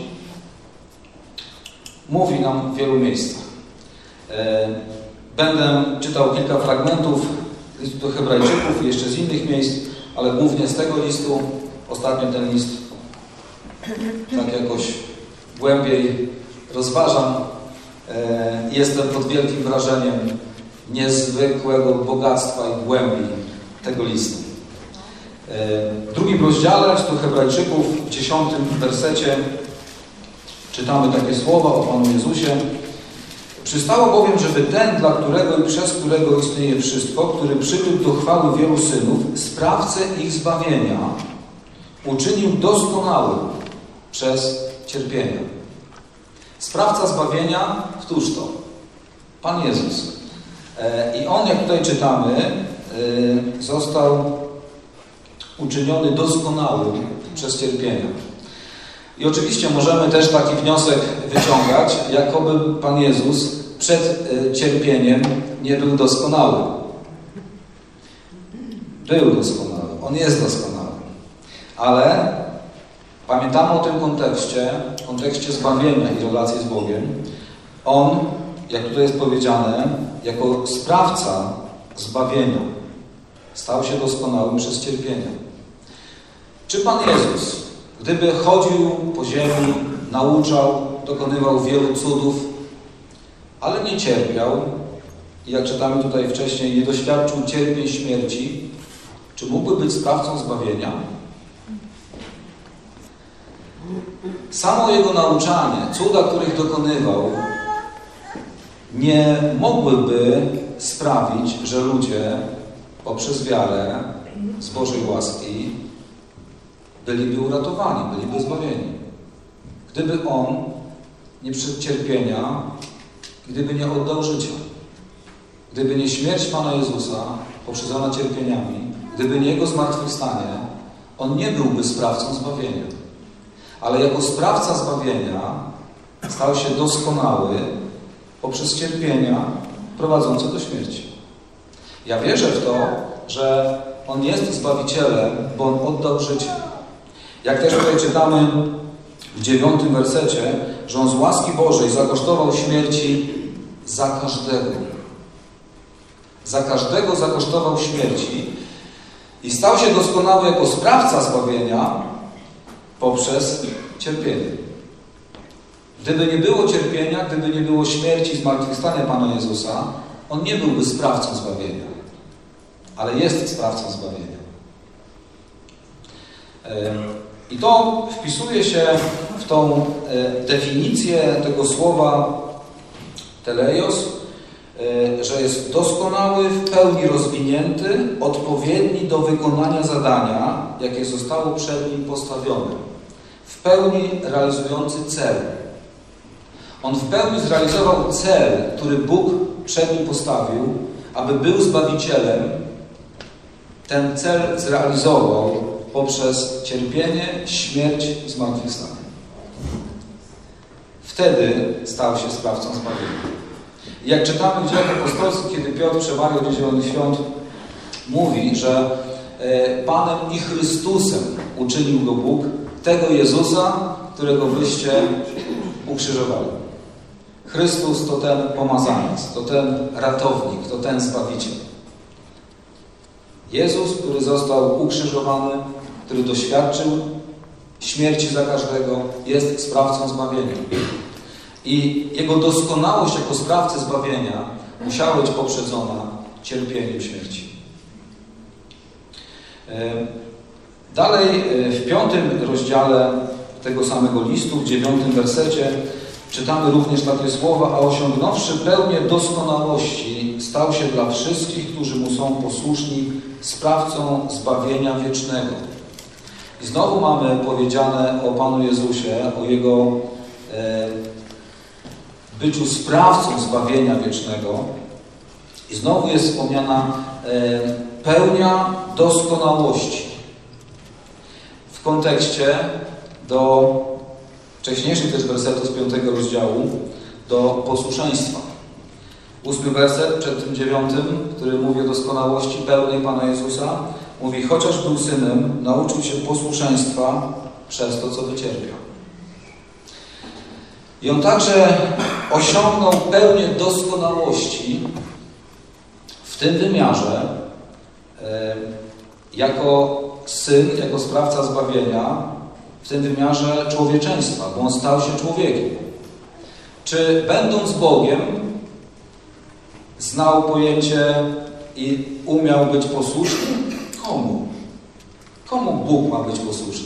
Mówi nam w wielu miejscach. Będę czytał kilka fragmentów listu do Hebrajczyków i jeszcze z innych miejsc, ale głównie z tego listu. Ostatnio ten list tak jakoś głębiej rozważam. Jestem pod wielkim wrażeniem niezwykłego bogactwa i głębi tego listu. W drugim rozdziale listu Hebrajczyków, w dziesiątym wersecie czytamy takie słowa o Panu Jezusie. Przystało bowiem, żeby ten, dla którego i przez którego istnieje wszystko, który przybył do chwały wielu synów, sprawcę ich zbawienia, uczynił doskonałym przez cierpienia. Sprawca zbawienia, któż to? Pan Jezus. I On, jak tutaj czytamy, został uczyniony doskonałym przez cierpienia. I oczywiście możemy też taki wniosek wyciągać, jakoby Pan Jezus przed cierpieniem nie był doskonały. Był doskonały. On jest doskonały. Ale pamiętamy o tym kontekście, kontekście zbawienia i relacji z Bogiem. On, jak tutaj jest powiedziane, jako sprawca zbawienia stał się doskonałym przez cierpienia. Czy Pan Jezus, gdyby chodził po ziemi, nauczał, dokonywał wielu cudów, ale nie cierpiał. I jak czytamy tutaj wcześniej, nie doświadczył cierpień śmierci. Czy mógłby być sprawcą zbawienia? Samo Jego nauczanie, cuda, których dokonywał, nie mogłyby sprawić, że ludzie poprzez wiarę z Bożej łaski byliby uratowani, byliby zbawieni. Gdyby On nie przyszedł cierpienia, gdyby nie oddał życia, gdyby nie śmierć Pana Jezusa poprzedzona cierpieniami, gdyby nie Jego zmartwychwstanie, On nie byłby sprawcą zbawienia. Ale jako sprawca zbawienia stał się doskonały poprzez cierpienia prowadzące do śmierci. Ja wierzę w to, że On jest Zbawicielem, bo On oddał życie. Jak też tutaj czytamy w dziewiątym wersecie, że On z łaski Bożej zakosztował śmierci za każdego. Za każdego zakosztował śmierci i stał się doskonały jako sprawca zbawienia poprzez cierpienie. Gdyby nie było cierpienia, gdyby nie było śmierci i zmartwychwstania Pana Jezusa, On nie byłby sprawcą zbawienia. Ale jest sprawcą zbawienia. I to wpisuje się w tą definicję tego słowa teleios, że jest doskonały, w pełni rozwinięty, odpowiedni do wykonania zadania, jakie zostało przed nim postawione. W pełni realizujący cel. On w pełni zrealizował cel, który Bóg przed nim postawił, aby był Zbawicielem. Ten cel zrealizował poprzez cierpienie, śmierć i zmartwychwstanie. Wtedy stał się sprawcą zbawienia. Jak czytamy w Dziejach Apostolskich, kiedy Piotr przemawiał w Dzień Zielonych Świąt, mówi, że Panem i Chrystusem uczynił go Bóg, tego Jezusa, którego wyście ukrzyżowali. Chrystus to ten pomazaniec, to ten ratownik, to ten Zbawiciel. Jezus, który został ukrzyżowany, który doświadczył śmierci za każdego, jest sprawcą zbawienia. I Jego doskonałość jako sprawcy zbawienia musiała być poprzedzona cierpieniem śmierci. Dalej w piątym rozdziale tego samego listu, w dziewiątym wersecie czytamy również takie słowa: a osiągnąwszy pełnię doskonałości, stał się dla wszystkich, którzy Mu są posłuszni, sprawcą zbawienia wiecznego. I znowu mamy powiedziane o Panu Jezusie, o Jego e, byciu sprawcą zbawienia wiecznego. I znowu jest wspomniana e, pełnia doskonałości. W kontekście do wcześniejszych też wersetów z piątego rozdziału, do posłuszeństwa. Ósmy werset przed tym dziewiątym, który mówi o doskonałości pełnej Pana Jezusa, mówi: chociaż był synem, nauczył się posłuszeństwa przez to, co wycierpiał. I On także osiągnął pełnię doskonałości w tym wymiarze, e, jako syn, jako sprawca zbawienia, w tym wymiarze człowieczeństwa, bo On stał się człowiekiem. Czy będąc Bogiem znał pojęcie i umiał być posłuszny? Komu? Komu Bóg ma być posłuszny?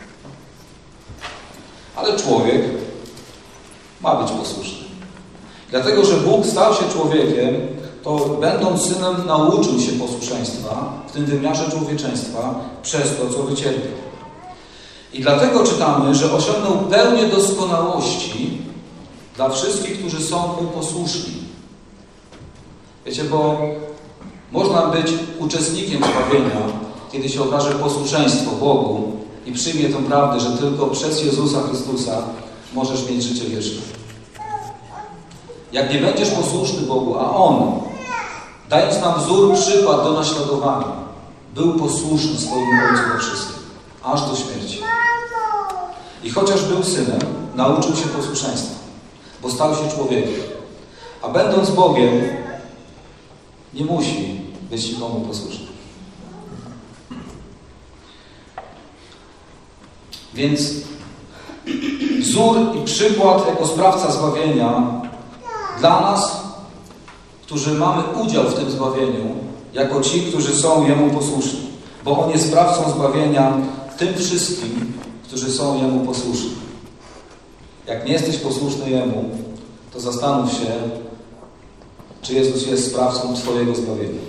Ale człowiek ma być posłuszny. Dlatego, że Bóg stał się człowiekiem, to będąc synem nauczył się posłuszeństwa w tym wymiarze człowieczeństwa przez to, co wycierpiał. I dlatego czytamy, że osiągnął pełnię doskonałości dla wszystkich, którzy są Mu posłuszni. Wiecie, bo można być uczestnikiem zbawienia, kiedy się okaże posłuszeństwo Bogu i przyjmie tę prawdę, że tylko przez Jezusa Chrystusa możesz mieć życie wieczne. Jak nie będziesz posłuszny Bogu, a On, dając nam wzór, przykład do naśladowania, był posłuszny swoim Ojcu we wszystkim, aż do śmierci. I chociaż był synem, nauczył się posłuszeństwa, bo stał się człowiekiem. A będąc Bogiem, nie musi być nikomu posłuszny. Więc wzór i przykład jako sprawca zbawienia dla nas, którzy mamy udział w tym zbawieniu, jako ci, którzy są Jemu posłuszni. Bo On jest sprawcą zbawienia tym wszystkim, którzy są Jemu posłuszni. Jak nie jesteś posłuszny Jemu, to zastanów się, czy Jezus jest sprawcą Twojego zbawienia.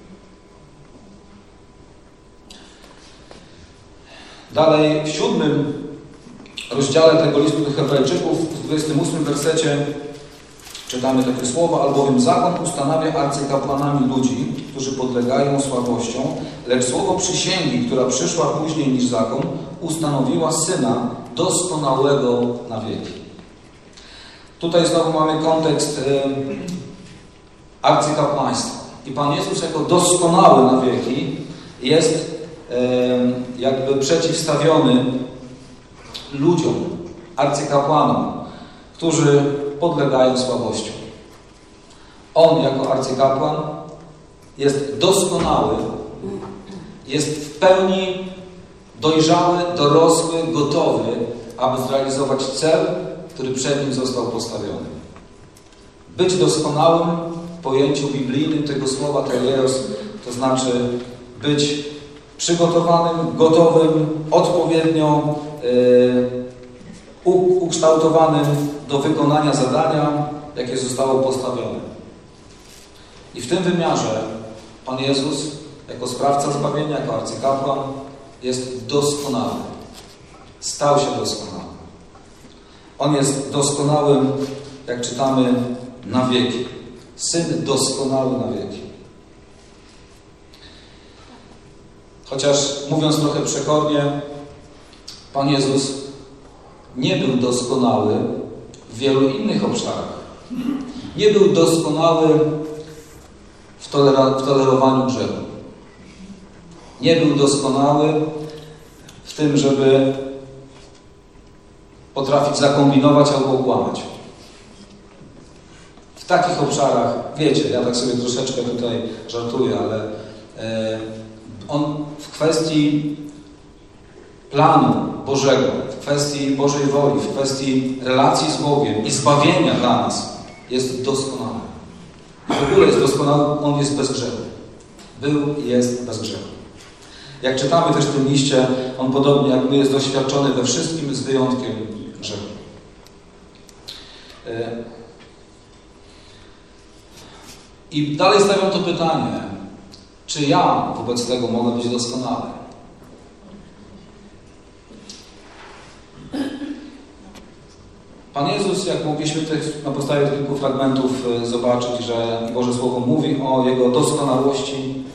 Dalej w siódmym rozdziale tego listu do Hebrajczyków, w dwudziestym ósmym wersecie czytamy takie słowa: albowiem zakon ustanawia arcykapłanami ludzi, którzy podlegają słabością, lecz słowo przysięgi, która przyszła później niż zakon, ustanowiła Syna doskonałego na wieki. Tutaj znowu mamy kontekst e, arcykapłaństwa. I Pan Jezus jako doskonały na wieki jest e, jakby przeciwstawiony ludziom, arcykapłanom, którzy podlegają słabością. On jako arcykapłan jest doskonały, jest w pełni dojrzały, dorosły, gotowy, aby zrealizować cel, który przed nim został postawiony. Być doskonałym w pojęciu biblijnym tego słowa teleios, to znaczy być przygotowanym, gotowym, odpowiednio yy, ukształtowanym do wykonania zadania, jakie zostało postawione. I w tym wymiarze Pan Jezus, jako sprawca zbawienia, jako arcykapłan, jest doskonały. Stał się doskonały. On jest doskonałym, jak czytamy, na wieki. Syn doskonały na wieki. Chociaż, mówiąc trochę przekornie, Pan Jezus nie był doskonały w wielu innych obszarach. Nie był doskonały w, tolera- w tolerowaniu grzechu. Nie był doskonały w tym, żeby potrafić zakombinować albo okłamać. W takich obszarach, wiecie, ja tak sobie troszeczkę tutaj żartuję, ale e, on w kwestii planu Bożego, w kwestii Bożej woli, w kwestii relacji z Bogiem i zbawienia dla nas jest doskonały. W ogóle jest doskonały, on jest bez grzechu. Był i jest bez grzechu. Jak czytamy też w tym liście, on podobnie jak my jest doświadczony we wszystkim z wyjątkiem grzechu. I dalej stawiam to pytanie, czy ja wobec tego mogę być doskonały? Pan Jezus, jak mogliśmy tych, na podstawie tych kilku fragmentów zobaczyć, że Boże Słowo mówi o Jego doskonałości.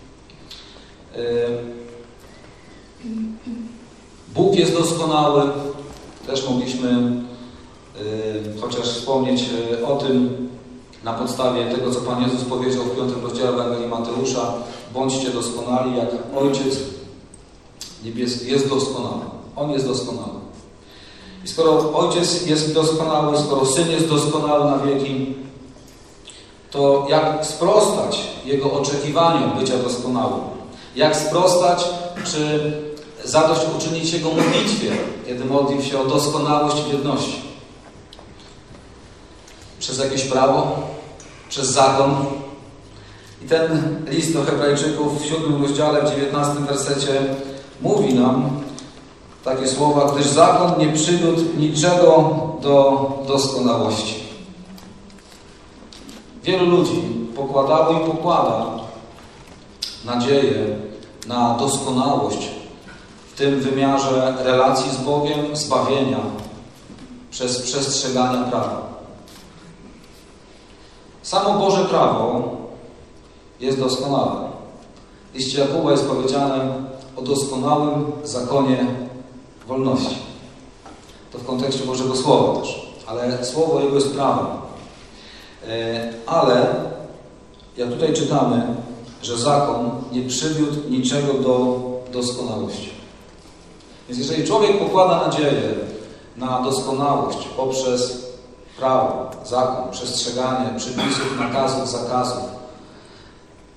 Bóg jest doskonały. Też mogliśmy chociaż wspomnieć o tym na podstawie tego, co Pan Jezus powiedział w piątym rozdziale Ewangelii Mateusza: bądźcie doskonali, jak Ojciec niebieski jest doskonały. On jest doskonały. I skoro Ojciec jest doskonały, skoro Syn jest doskonały na wieki, to jak sprostać Jego oczekiwaniom bycia doskonałym? Jak sprostać, czy zadośćuczynić Jego modlitwie, kiedy modlił się o doskonałość w jedności? Przez jakieś prawo? Przez zakon? I ten list do Hebrajczyków w siódmym rozdziale, w dziewiętnastym wersecie mówi nam takie słowa: gdyż zakon nie przywiódł niczego do doskonałości. Wielu ludzi pokładało i pokłada nadzieję na doskonałość w tym wymiarze relacji z Bogiem, zbawienia przez przestrzeganie prawa. Samo Boże prawo jest doskonałe. W liście Jakuba jest powiedziane o doskonałym zakonie wolności. To w kontekście Bożego Słowa też. Ale Słowo Jego jest prawem. Ale jak tutaj czytamy, że zakon nie przywiódł niczego do doskonałości. Więc jeżeli człowiek pokłada nadzieję na doskonałość poprzez prawo, zakon, przestrzeganie przepisów, nakazów, zakazów,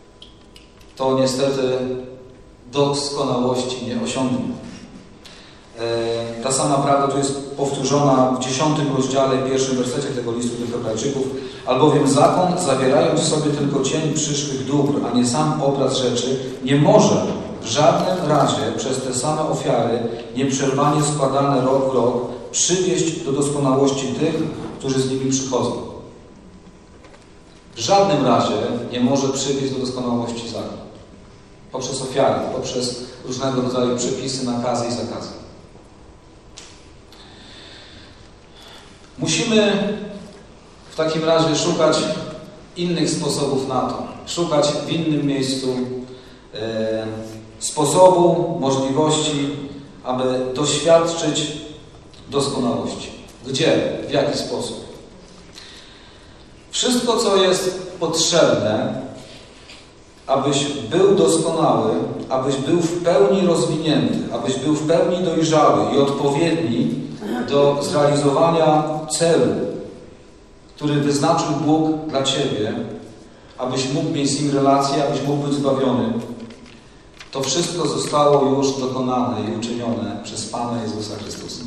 to niestety doskonałości nie osiągnie. Ta sama prawda tu jest powtórzona w dziesiątym rozdziale, pierwszym wersecie tego listu do Hebrajczyków. Albowiem zakon, zawierając w sobie tylko cień przyszłych dóbr, a nie sam obraz rzeczy, nie może w żadnym razie przez te same ofiary, nieprzerwanie składane rok w rok, przywieść do doskonałości tych, którzy z nimi przychodzą. W żadnym razie nie może przywieść do doskonałości zakon. Poprzez ofiary, poprzez różnego rodzaju przepisy, nakazy i zakazy. Musimy w takim razie szukać innych sposobów na to. Szukać w innym miejscu e, sposobu, możliwości, aby doświadczyć doskonałości. Gdzie? W jaki sposób? Wszystko, co jest potrzebne, abyś był doskonały, abyś był w pełni rozwinięty, abyś był w pełni dojrzały i odpowiedni do zrealizowania celu, który wyznaczył Bóg dla Ciebie, abyś mógł mieć z Nim relację, abyś mógł być zbawiony, to wszystko zostało już dokonane i uczynione przez Pana Jezusa Chrystusa.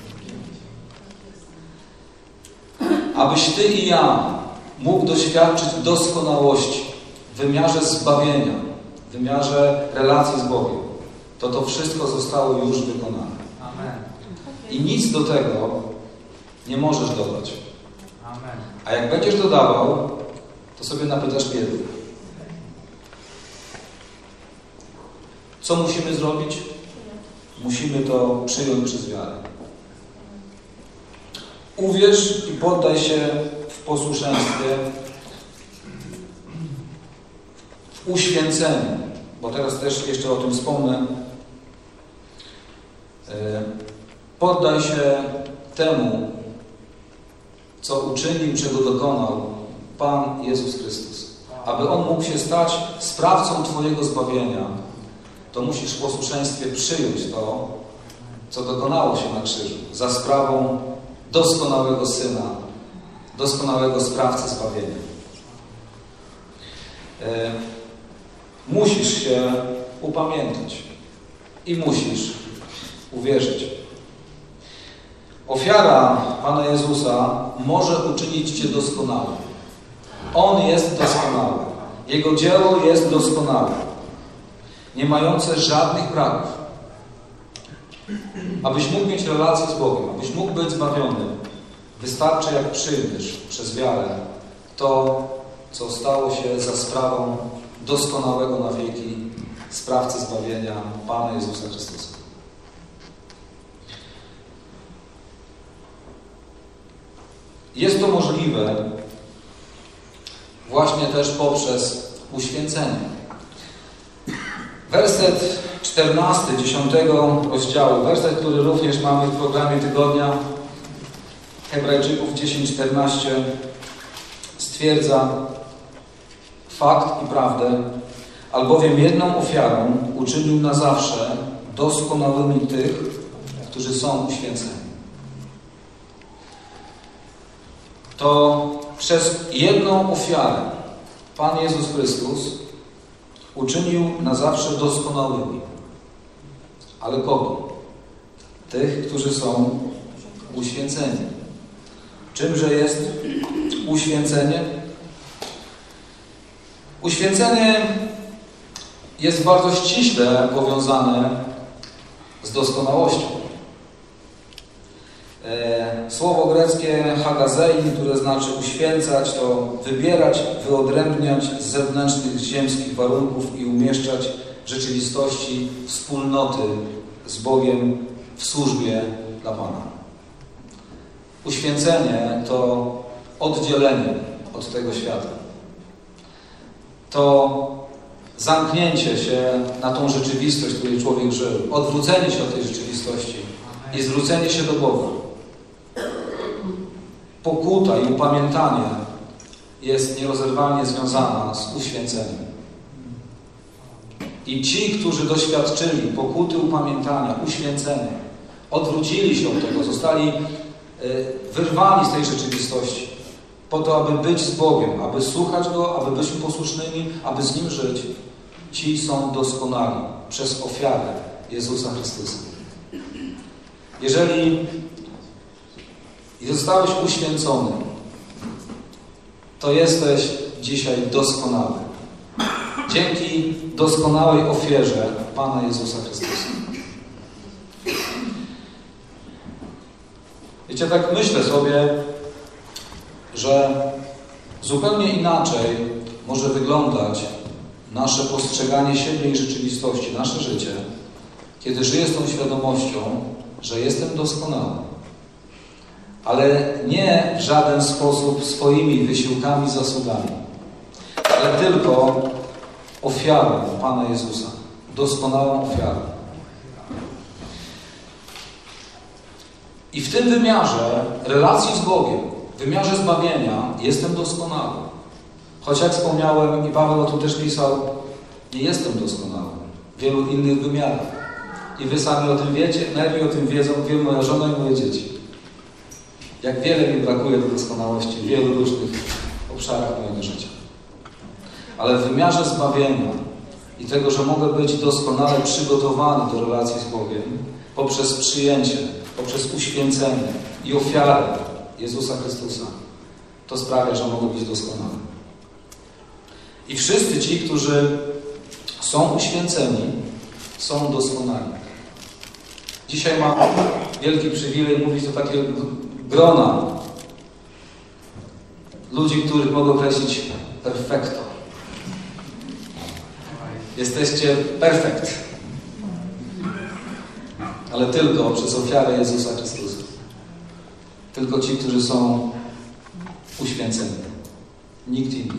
Abyś Ty i ja mógł doświadczyć doskonałości w wymiarze zbawienia, w wymiarze relacji z Bogiem, to to wszystko zostało już wykonane. Amen. I nic do tego nie możesz dodać. Amen. A jak będziesz dodawał, to sobie napytasz biedy. Co musimy zrobić? Musimy to przyjąć przez wiarę. Uwierz i poddaj się w posłuszeństwie, w uświęceniu, bo teraz też jeszcze o tym wspomnę. Poddaj się temu, co uczynił, czego dokonał Pan Jezus Chrystus. Aby On mógł się stać sprawcą Twojego zbawienia, to musisz w posłuszeństwie przyjąć to, co dokonało się na krzyżu, za sprawą doskonałego Syna, doskonałego sprawcy zbawienia. E, musisz się upamiętać i musisz uwierzyć. Ofiara Pana Jezusa może uczynić Cię doskonałym. On jest doskonały. Jego dzieło jest doskonałe, nie mające żadnych braków. Abyś mógł mieć relację z Bogiem, abyś mógł być zbawiony, wystarczy, jak przyjmiesz przez wiarę to, co stało się za sprawą doskonałego na wieki sprawcy zbawienia Pana Jezusa Chrystusa. Jest to możliwe właśnie też poprzez uświęcenie. Werset czternasty, dziesiątego rozdziału, werset, który również mamy w programie tygodnia, Hebrajczyków dziesięć czternaście, stwierdza fakt i prawdę, albowiem jedną ofiarą uczynił na zawsze doskonałymi tych, którzy są uświęceni. To przez jedną ofiarę Pan Jezus Chrystus uczynił na zawsze doskonałymi. Ale kogo? Tych, którzy są uświęceni. Czymże jest uświęcenie? Uświęcenie jest bardzo ściśle powiązane z doskonałością. Słowo greckie hagazei, które znaczy uświęcać, to wybierać, wyodrębniać z zewnętrznych ziemskich warunków i umieszczać w rzeczywistości wspólnoty z Bogiem w służbie dla Pana. Uświęcenie to oddzielenie od tego świata. To zamknięcie się na tą rzeczywistość, w której człowiek żył, odwrócenie się od tej rzeczywistości i zwrócenie się do Boga. Pokuta i upamiętanie jest nierozerwalnie związana z uświęceniem. I ci, którzy doświadczyli pokuty, upamiętania, uświęcenia, odwrócili się od tego, zostali wyrwani z tej rzeczywistości po to, aby być z Bogiem, aby słuchać Go, aby być Mu posłusznymi, aby z Nim żyć. Ci są doskonali przez ofiarę Jezusa Chrystusa. Jeżeli zostałeś uświęcony, to jesteś dzisiaj doskonały. Dzięki doskonałej ofierze Pana Jezusa Chrystusa. Wiecie, tak myślę sobie, że zupełnie inaczej może wyglądać nasze postrzeganie siebie i rzeczywistości, nasze życie, kiedy żyję z tą świadomością, że jestem doskonały. Ale nie w żaden sposób swoimi wysiłkami, zasługami, ale tylko ofiarą Pana Jezusa. Doskonałą ofiarą. I w tym wymiarze relacji z Bogiem, w wymiarze zbawienia jestem doskonały. Choć jak wspomniałem i Paweł o tym też pisał, nie jestem doskonały w wielu innych wymiarach. I wy sami o tym wiecie, najlepiej o tym wiedzą, wie moja żona i moje dzieci. Jak wiele mi brakuje do doskonałości w wielu różnych obszarach mojego życia. Ale w wymiarze zbawienia i tego, że mogę być doskonale przygotowany do relacji z Bogiem poprzez przyjęcie, poprzez uświęcenie i ofiarę Jezusa Chrystusa, to sprawia, że mogę być doskonały. I wszyscy ci, którzy są uświęceni, są doskonali. Dzisiaj mam wielki przywilej mówić do takiego grona ludzi, których mogę określić perfekto. Jesteście perfekt. Ale tylko przez ofiarę Jezusa Chrystusa. Tylko ci, którzy są uświęceni. Nikt inny.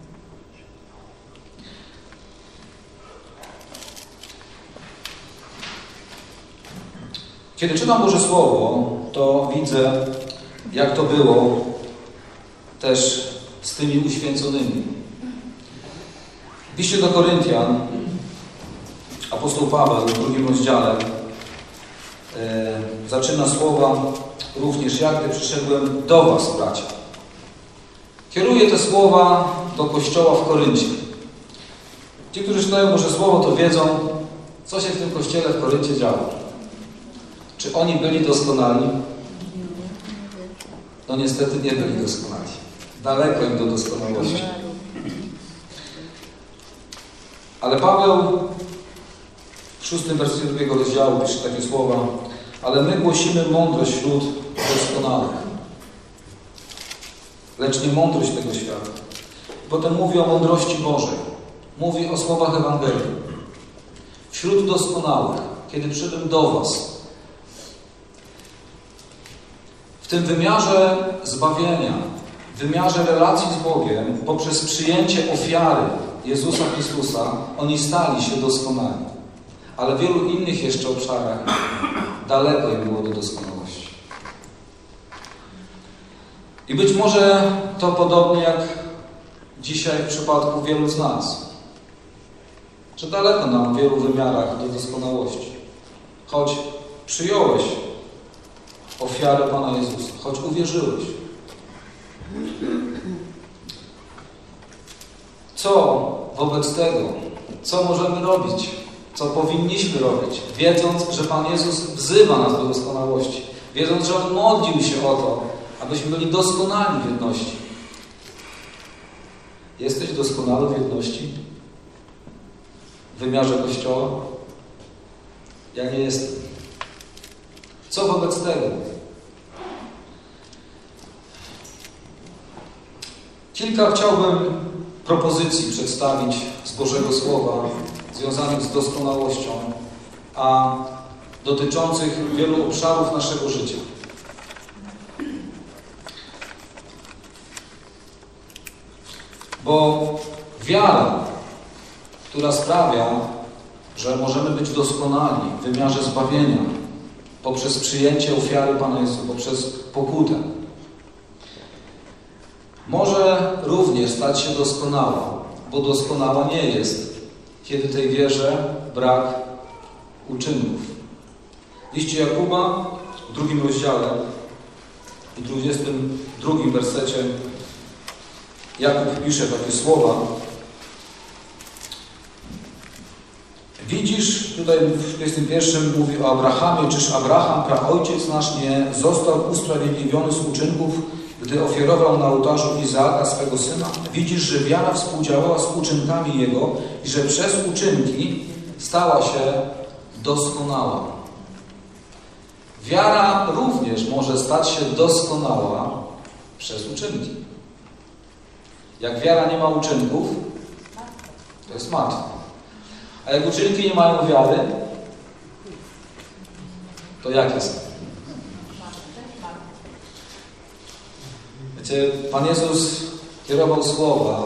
Kiedy czytam Boże Słowo, to widzę, jak to było też z tymi uświęconymi. W liście do Koryntian apostoł Paweł w drugim rozdziale e, zaczyna słowa również: jak gdy przyszedłem do was, bracia. Kieruje te słowa do kościoła w Koryncie. Ci, którzy czytają Boże Słowo, to wiedzą, co się w tym kościele w Koryncie działo. Czy oni byli doskonali? No niestety nie byli doskonali. Daleko im do doskonałości. Ale Paweł w szóstym wersecie drugiego rozdziału pisze takie słowa: ale my głosimy mądrość wśród doskonałych, lecz nie mądrość tego świata. Potem mówi o mądrości Bożej. Mówi o słowach Ewangelii. Wśród doskonałych, kiedy przyszedłem do was, w tym wymiarze zbawienia, w wymiarze relacji z Bogiem, poprzez przyjęcie ofiary Jezusa Chrystusa, oni stali się doskonali. Ale w wielu innych jeszcze obszarach daleko im było do doskonałości. I być może to podobnie jak dzisiaj w przypadku wielu z nas, że daleko nam w wielu wymiarach do doskonałości. Choć przyjąłeś ofiarę Pana Jezusa, choć uwierzyłeś. Co wobec tego? Co możemy robić? Co powinniśmy robić? Wiedząc, że Pan Jezus wzywa nas do doskonałości. Wiedząc, że On modlił się o to, abyśmy byli doskonali w jedności. Jesteś doskonały w jedności? W wymiarze Kościoła? Ja nie jestem. Co wobec tego? Kilka chciałbym propozycji przedstawić z Bożego Słowa związanych z doskonałością, a dotyczących wielu obszarów naszego życia. Bo wiara, która sprawia, że możemy być doskonali w wymiarze zbawienia poprzez przyjęcie ofiary Pana Jezusa, poprzez pokutę, może również stać się doskonała, bo doskonała nie jest, kiedy tej wierze brak uczynków. W liście Jakuba w drugim rozdziale i dwudziestym drugim wersecie Jakub pisze takie słowa: Widzisz, tutaj w trzydziestym pierwszym mówi o Abrahamie, czyż Abraham, praojciec nasz, nie został usprawiedliwiony z uczynków, gdy ofiarował na ołtarzu Izaaka swego syna? Widzisz, że wiara współdziałała z uczynkami jego i że przez uczynki stała się doskonała. Wiara również może stać się doskonała przez uczynki. Jak wiara nie ma uczynków, to jest martwa. A jak uczynki nie mają wiary, to jak jest? Wiecie, Pan Jezus kierował słowa,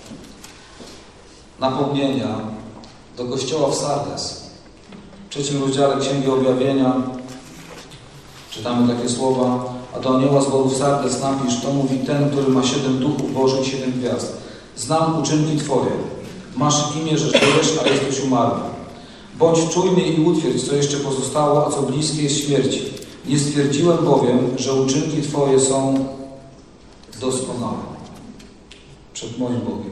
napomnienia do kościoła w Sardes. W trzecim rozdziale Księgi Objawienia czytamy takie słowa: a do anioła zboru w Sardes napisz, to mówi ten, który ma siedem duchów bożych i siedem gwiazd. Znam uczynki Twoje. Masz imię, że żyjesz, a jesteś umarły. Bądź czujny i utwierdź, co jeszcze pozostało, a co bliskie jest śmierci. Nie stwierdziłem bowiem, że uczynki Twoje są doskonałe przed moim Bogiem.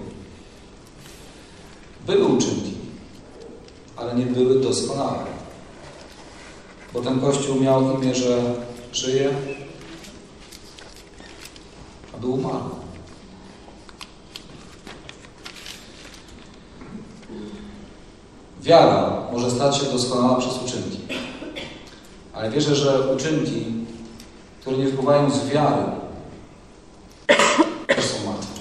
Były uczynki, ale nie były doskonałe. Bo ten Kościół miał imię, że żyje, a był umarły. Wiara może stać się doskonała przez uczynki. Ale wierzę, że uczynki, które nie wypływają z wiary, też są martwe.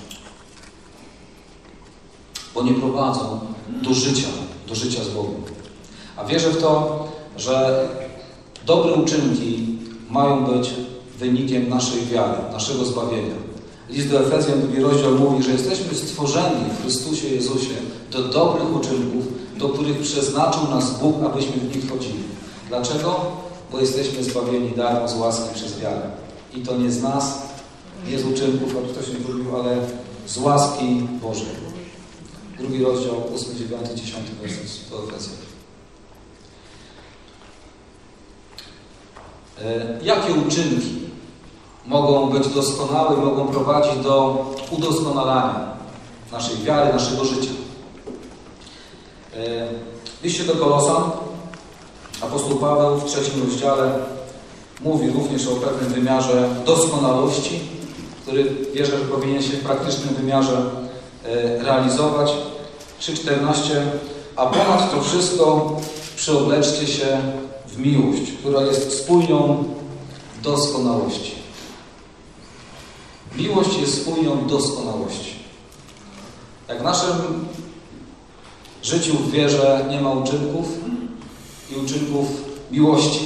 Bo nie prowadzą do życia, do życia z Bogiem. A wierzę w to, że dobre uczynki mają być wynikiem naszej wiary, naszego zbawienia. List do Efezjan, drugi rozdział mówi, że jesteśmy stworzeni w Chrystusie Jezusie do dobrych uczynków, do których przeznaczył nas Bóg, abyśmy w nich chodzili. Dlaczego? Bo jesteśmy zbawieni darem z łaski przez wiarę. I to nie z nas, nie z uczynków, aby ktoś nie lubił, ale z łaski Bożej. Drugi rozdział, ósmy, dziewiąty, dziesiąty werset do Efezjan. Jakie uczynki mogą być doskonałe, mogą prowadzić do udoskonalania naszej wiary, naszego życia? W liście do Kolosan apostoł Paweł w trzecim rozdziale mówi również o pewnym wymiarze doskonałości, który wierzę, że powinien się w praktycznym wymiarze realizować. trzy czternaście. A ponad to wszystko przyobleczcie się w miłość, która jest spójnią doskonałości. Miłość jest spójnią doskonałości. Jak w naszym życiu w wierze nie ma uczynków i uczynków miłości,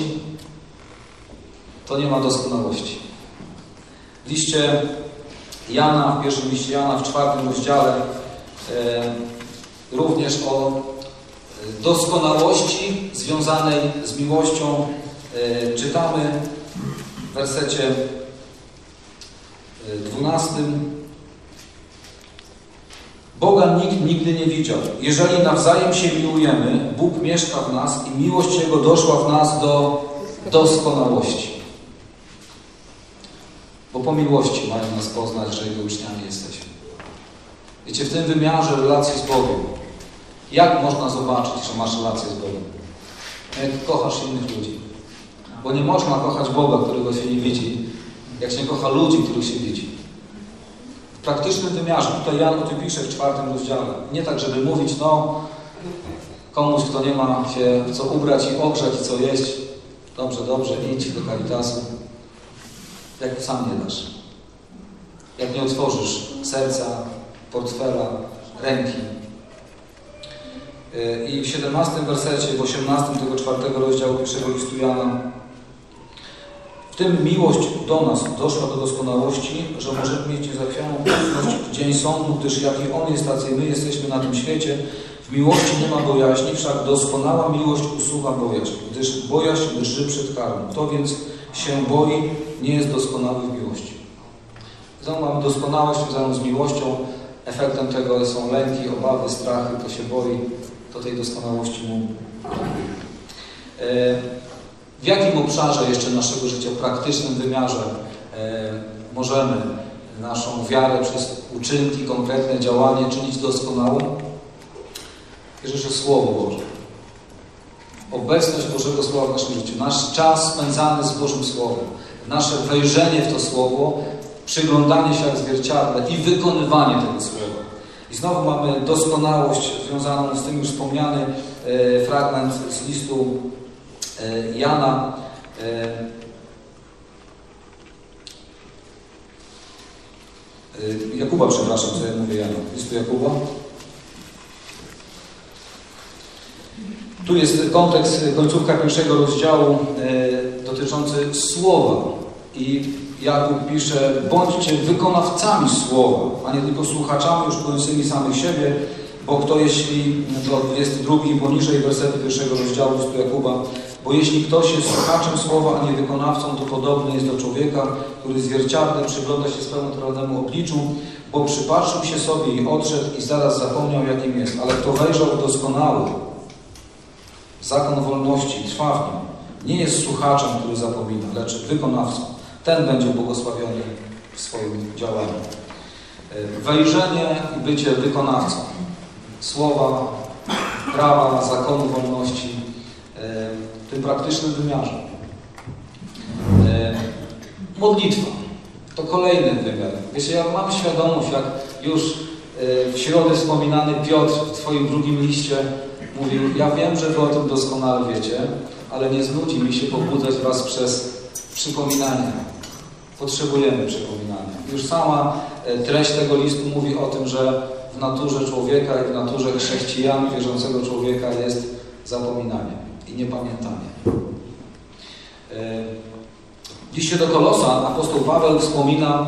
to nie ma doskonałości. W liście Jana, w pierwszym liście Jana, w czwartym rozdziale e, również o doskonałości związanej z miłością e, czytamy w wersecie dwunastym. Boga nikt nigdy nie widział. Jeżeli nawzajem się miłujemy, Bóg mieszka w nas i miłość Jego doszła w nas do doskonałości. Bo po miłości mają nas poznać, że Jego uczniami jesteśmy. Wiecie, w tym wymiarze relacji z Bogiem, jak można zobaczyć, że masz relację z Bogiem? Jak kochasz innych ludzi. Bo nie można kochać Boga, którego się nie widzi, jak się nie kocha ludzi, których się widzi. W praktycznym wymiarze, tutaj Jan o tym pisze w czwartym rozdziale. Nie tak, żeby mówić, no, komuś, kto nie ma się co ubrać i ogrzać i co jeść, dobrze, dobrze, idź do Caritasu. Jak sam nie dasz. Jak nie otworzysz serca, portfela, ręki. I w siedemnastym wersecie, w osiemnastym tego czwartego rozdziału pierwszego listu Jana, w tym miłość do nas doszła do doskonałości, że możemy mieć niezachwianą pewność w dzień sądu, gdyż jaki On jest, tacy my jesteśmy na tym świecie. W miłości nie ma bojaźni, wszak doskonała miłość usuwa bojaźń, gdyż bojaźń drży przed karą. Kto więc się boi, nie jest doskonały w miłości. Znowu mamy doskonałość związaną z miłością. Efektem tego są lęki, obawy, strachy. Kto się boi, to tej doskonałości mu e, W jakim obszarze jeszcze naszego życia, w praktycznym wymiarze e, możemy naszą wiarę przez uczynki, konkretne działanie czynić doskonałą? Wierzę, że Słowo Boże. obecność Bożego Słowa w naszym życiu, nasz czas spędzany z Bożym Słowem, nasze wejrzenie w to Słowo, przyglądanie się jak zwierciadle i wykonywanie tego Słowa. I znowu mamy doskonałość związaną z tym już wspomniany e, fragment z listu e, Jana. E, e, Jakuba, przepraszam, co ja mówię Jana. Listu Jakuba. Tu jest kontekst, końcówka pierwszego rozdziału e, dotyczący Słowa. I Jakub pisze, bądźcie wykonawcami Słowa, a nie tylko słuchaczami już samych siebie, bo kto jeśli, to dwudziesty drugi i poniżej wersety pierwszego rozdziału listu Jakuba, bo jeśli ktoś jest słuchaczem Słowa, a nie wykonawcą, to podobny jest do człowieka, który zwierciadlem przygląda się swemu naturalnemu obliczu, bo przypatrzył się sobie i odszedł i zaraz zapomniał, jakim jest. Ale kto wejrzał w doskonały zakon wolności, trwa w nim, nie jest słuchaczem, który zapomina, lecz wykonawcą. Ten będzie błogosławiony w swoim działaniu. Wejrzenie i bycie wykonawcą słowa, prawa, zakonu wolności w tym praktycznym wymiarze. Modlitwa to kolejny wymiar. Wiecie, ja mam świadomość, jak już w środę wspominany Piotr w Twoim drugim liście mówił, ja wiem, że Wy o tym doskonale wiecie, ale nie znudzi mi się pobudzać Was przez przypominanie. Potrzebujemy przypominania. Już sama treść tego listu mówi o tym, że w naturze człowieka i w naturze chrześcijan, wierzącego człowieka jest zapominanie i niepamiętanie. W liście do Kolosan apostoł Paweł wspomina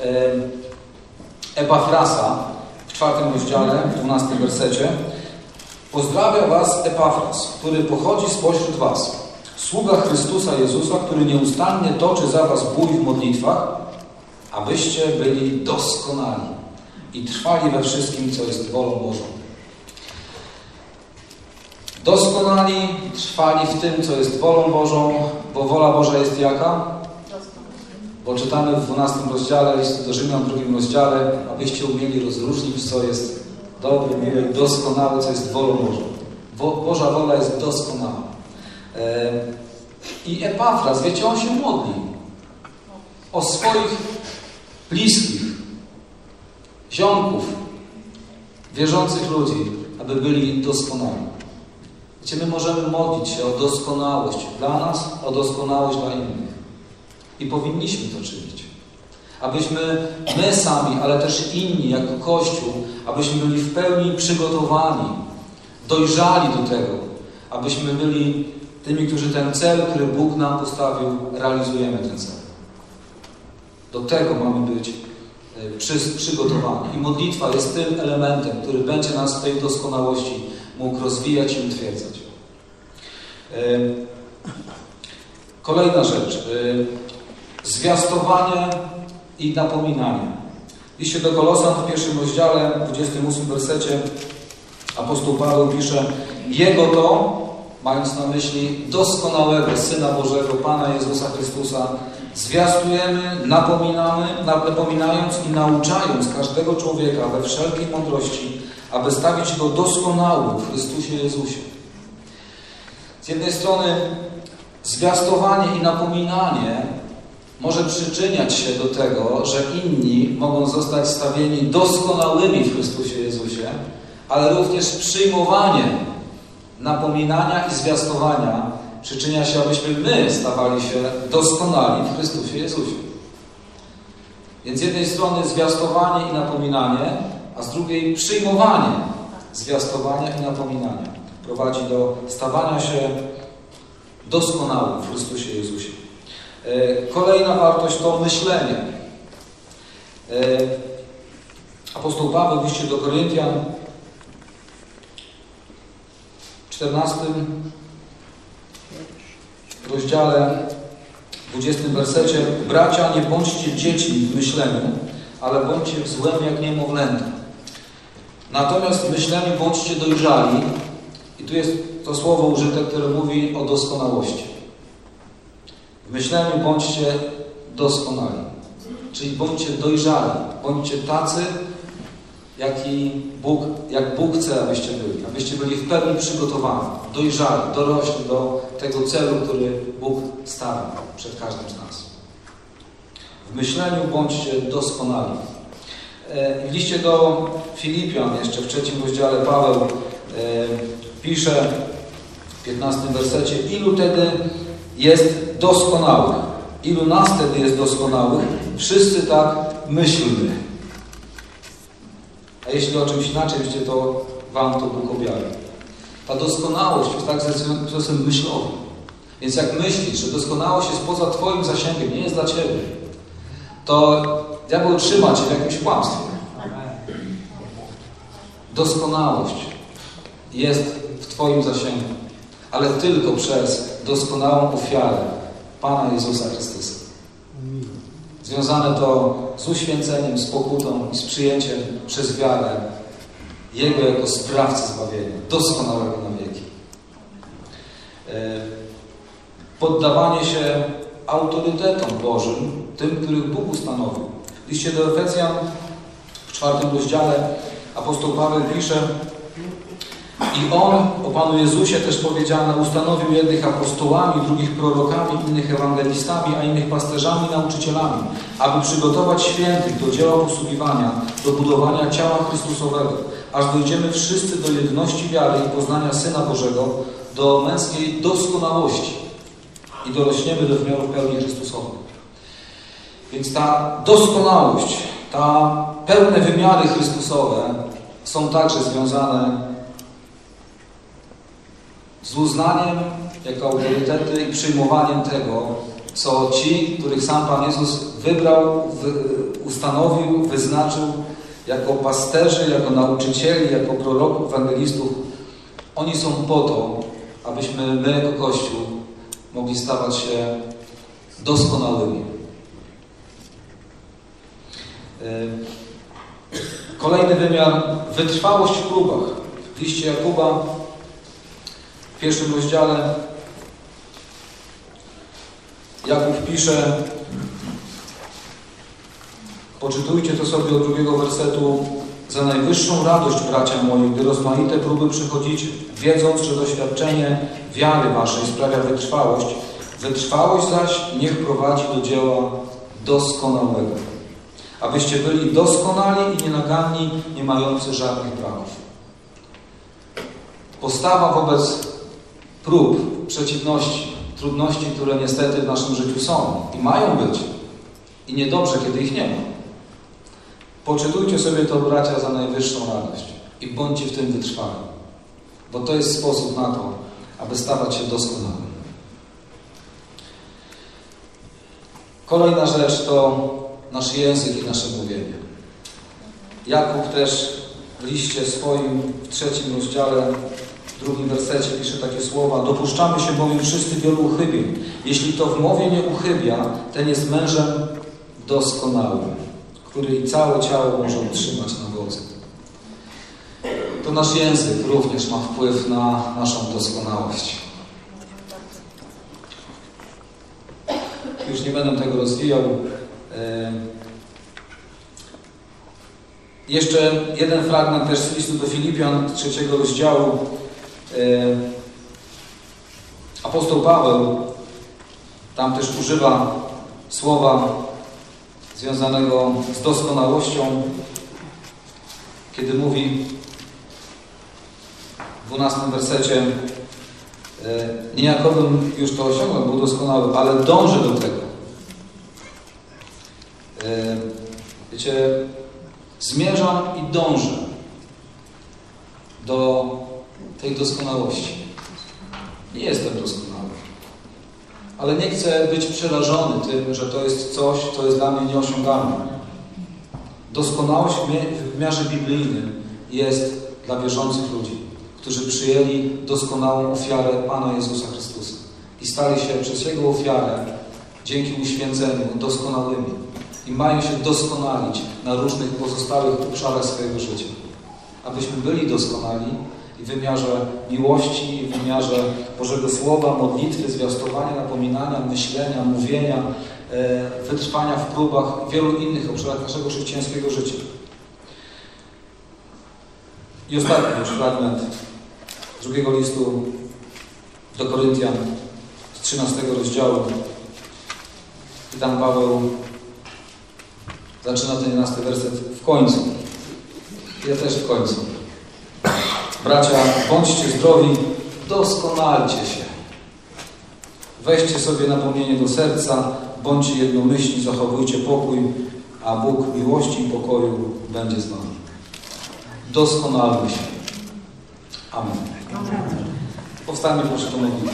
Epafrasa w czwartym rozdziale, w dwunastym wersecie. Pozdrawia Was Epafras, który pochodzi spośród Was, sługa Chrystusa Jezusa, który nieustannie toczy za Was bój w modlitwach, abyście byli doskonali i trwali we wszystkim, co jest wolą Bożą. Doskonali, trwali w tym, co jest wolą Bożą, bo wola Boża jest jaka? Bo czytamy w dwunastym rozdziale, listu do Rzymian, w drugim rozdziale, abyście umieli rozróżnić, co jest dobre, miłe i doskonałe, co jest wolą Bożą. Bo Boża wola jest doskonała. I Epafras, wiecie, on się modli o swoich bliskich, ziomków, wierzących ludzi, aby byli doskonali. Wiecie, my możemy modlić się o doskonałość dla nas, o doskonałość dla innych. I powinniśmy to czynić. Abyśmy my sami, ale też inni, jako Kościół, abyśmy byli w pełni przygotowani, dojrzali do tego, abyśmy byli tymi, którzy ten cel, który Bóg nam postawił, realizujemy ten cel. Do tego mamy być przy, przygotowani. I modlitwa jest tym elementem, który będzie nas w tej doskonałości mógł rozwijać i utwierdzać. Kolejna rzecz. Zwiastowanie i napominanie. W liście do Kolosan w pierwszym rozdziale, w dwudziestym ósmym wersecie apostoł Paweł pisze: Jego to, mając na myśli doskonałego Syna Bożego, Pana Jezusa Chrystusa, zwiastujemy, napominamy, napominając i nauczając każdego człowieka we wszelkiej mądrości, aby stawić go doskonałym w Chrystusie Jezusie. Z jednej strony zwiastowanie i napominanie może przyczyniać się do tego, że inni mogą zostać stawieni doskonałymi w Chrystusie Jezusie, ale również przyjmowanie napominania i zwiastowania przyczynia się, abyśmy my stawali się doskonali w Chrystusie Jezusie. Więc z jednej strony zwiastowanie i napominanie, a z drugiej przyjmowanie zwiastowania i napominania prowadzi do stawania się doskonałym w Chrystusie Jezusie. Kolejna wartość to myślenie. Apostoł Paweł w liście do Koryntian w czternastym rozdziale, dwudziestym wersecie: Bracia, nie bądźcie dziećmi w myśleniu, ale bądźcie w złem jak niemowlęta. Natomiast w myśleniu bądźcie dojrzali. I tu jest to słowo użyte, które mówi o doskonałości. W myśleniu bądźcie doskonali. Czyli bądźcie dojrzali. Bądźcie tacy, jaki Bóg, jak Bóg chce, abyście byli. Abyście byli w pełni przygotowani, dojrzali, dorośli do tego celu, który Bóg stawia przed każdym z nas. W myśleniu bądźcie doskonali. W liście do Filipian, jeszcze w trzecim rozdziale, Paweł pisze w piętnastym wersecie: ilu tedy jest doskonałych, ilu nas tedy jest doskonałych, wszyscy tak myślmy. A jeśli o czymś inaczej myślicie, to wam to Bóg objawi. Ta doskonałość jest tak ze procesem myślowym. Więc jak myślisz, że doskonałość jest poza twoim zasięgiem, nie jest dla ciebie, to diabeł trzyma cię w jakimś kłamstwie. Doskonałość jest w twoim zasięgu, ale tylko przez doskonałą ofiarę Pana Jezusa Chrystusa. Związane to z uświęceniem, z pokutą i z przyjęciem przez wiarę Jego jako sprawcy zbawienia, doskonałego na wieki. Poddawanie się autorytetom Bożym, tym, których Bóg ustanowił. W liście do Efezjan w czwartym rozdziale apostoł Paweł pisze: i On, o Panu Jezusie też powiedziane, ustanowił jednych apostołami, drugich prorokami, innych ewangelistami, a innych pasterzami, nauczycielami, aby przygotować świętych do dzieła posługiwania, do budowania ciała Chrystusowego, aż dojdziemy wszyscy do jedności wiary i poznania Syna Bożego, do męskiej doskonałości i dorośniemy do wymiaru pełni Chrystusowej. Więc ta doskonałość, ta pełne wymiary Chrystusowe są także związane z uznaniem jako autorytety i przyjmowaniem tego, co ci, których sam Pan Jezus wybrał, wy, ustanowił, wyznaczył jako pasterzy, jako nauczycieli, jako proroków, ewangelistów, oni są po to, abyśmy my jako Kościół mogli stawać się doskonałymi. Kolejny wymiar, wytrwałość w próbach. W liście Jakuba w pierwszym rozdziale Jakub pisze: poczytujcie to sobie od drugiego wersetu: za najwyższą radość, bracia moi, gdy rozmaite próby przychodzicie, wiedząc, że doświadczenie wiary waszej sprawia wytrwałość. Wytrwałość zaś niech prowadzi do dzieła doskonałego, abyście byli doskonali i nienaganni, nie mający żadnych braków. Postawa wobec prób, przeciwności, trudności, które niestety w naszym życiu są i mają być. I niedobrze, kiedy ich nie ma. Poczytujcie sobie to, bracia, za najwyższą radość i bądźcie w tym wytrwali. Bo to jest sposób na to, aby stawać się doskonałym. Kolejna rzecz to nasz język i nasze mówienie. Jakub też w liście swoim w trzecim rozdziale, w drugim wersecie pisze takie słowa: dopuszczamy się bowiem wszyscy wielu uchybień. Jeśli kto w mowie nie uchybia, ten jest mężem doskonałym, który i całe ciało może utrzymać na wodzy. To nasz język również ma wpływ na naszą doskonałość. Już nie będę tego rozwijał. Jeszcze jeden fragment też z listu do Filipian, trzeciego rozdziału. Apostoł Paweł tam też używa słowa związanego z doskonałością, kiedy mówi w dwunastym wersecie: niejakobym już to osiągnął, był doskonały, ale dążę do tego. Wiecie, zmierzam i dążę do tej doskonałości. Nie jestem doskonały, ale nie chcę być przerażony tym, że to jest coś, co jest dla mnie nieosiągalne. Doskonałość w wymiarze biblijnym jest dla wierzących ludzi, którzy przyjęli doskonałą ofiarę Pana Jezusa Chrystusa i stali się przez Jego ofiarę dzięki uświęceniu doskonałymi i mają się doskonalić na różnych pozostałych obszarach swojego życia. Abyśmy byli doskonali i w wymiarze miłości, w wymiarze Bożego Słowa, modlitwy, zwiastowania, napominania, myślenia, mówienia, e, wytrwania w próbach i wielu innych obszarach naszego chrześcijańskiego życia. I ostatni już fragment drugiego listu do Koryntian z trzynastego rozdziału. I tam Paweł zaczyna ten jedenasty werset w końcu. Ja też w końcu. Bracia, bądźcie zdrowi, doskonalcie się. Weźcie sobie napomnienie do serca, bądźcie jednomyślni, zachowujcie pokój, a Bóg miłości i pokoju będzie z wami. Doskonalmy się. Amen. Powstańmy proszę do modlitwy.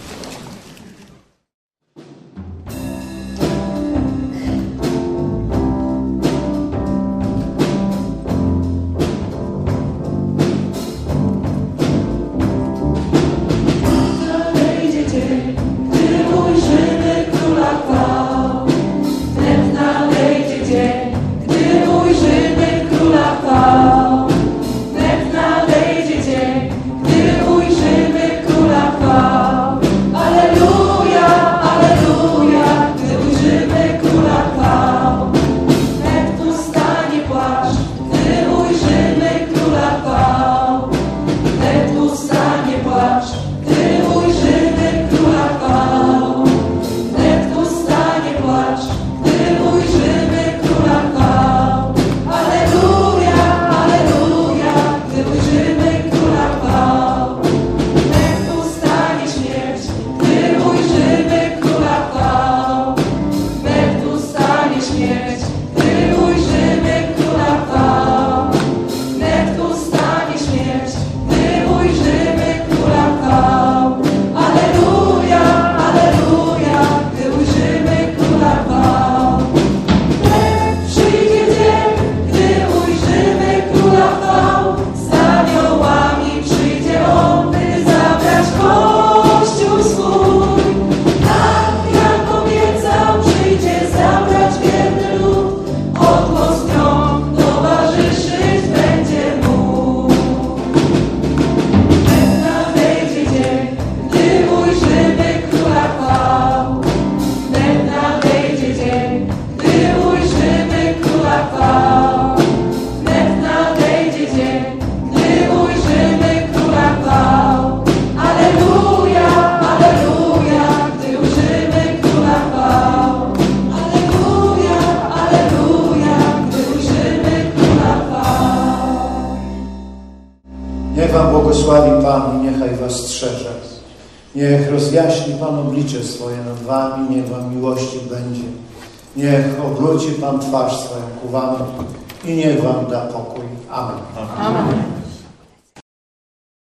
Niech wam błogosławi Pan i niechaj was strzeże. Niech rozjaśni Pan oblicze swoje nad wami, niech wam miłości będzie. Niech obróci Pan twarz swoją ku wam i niech wam da pokój. Amen. Amen.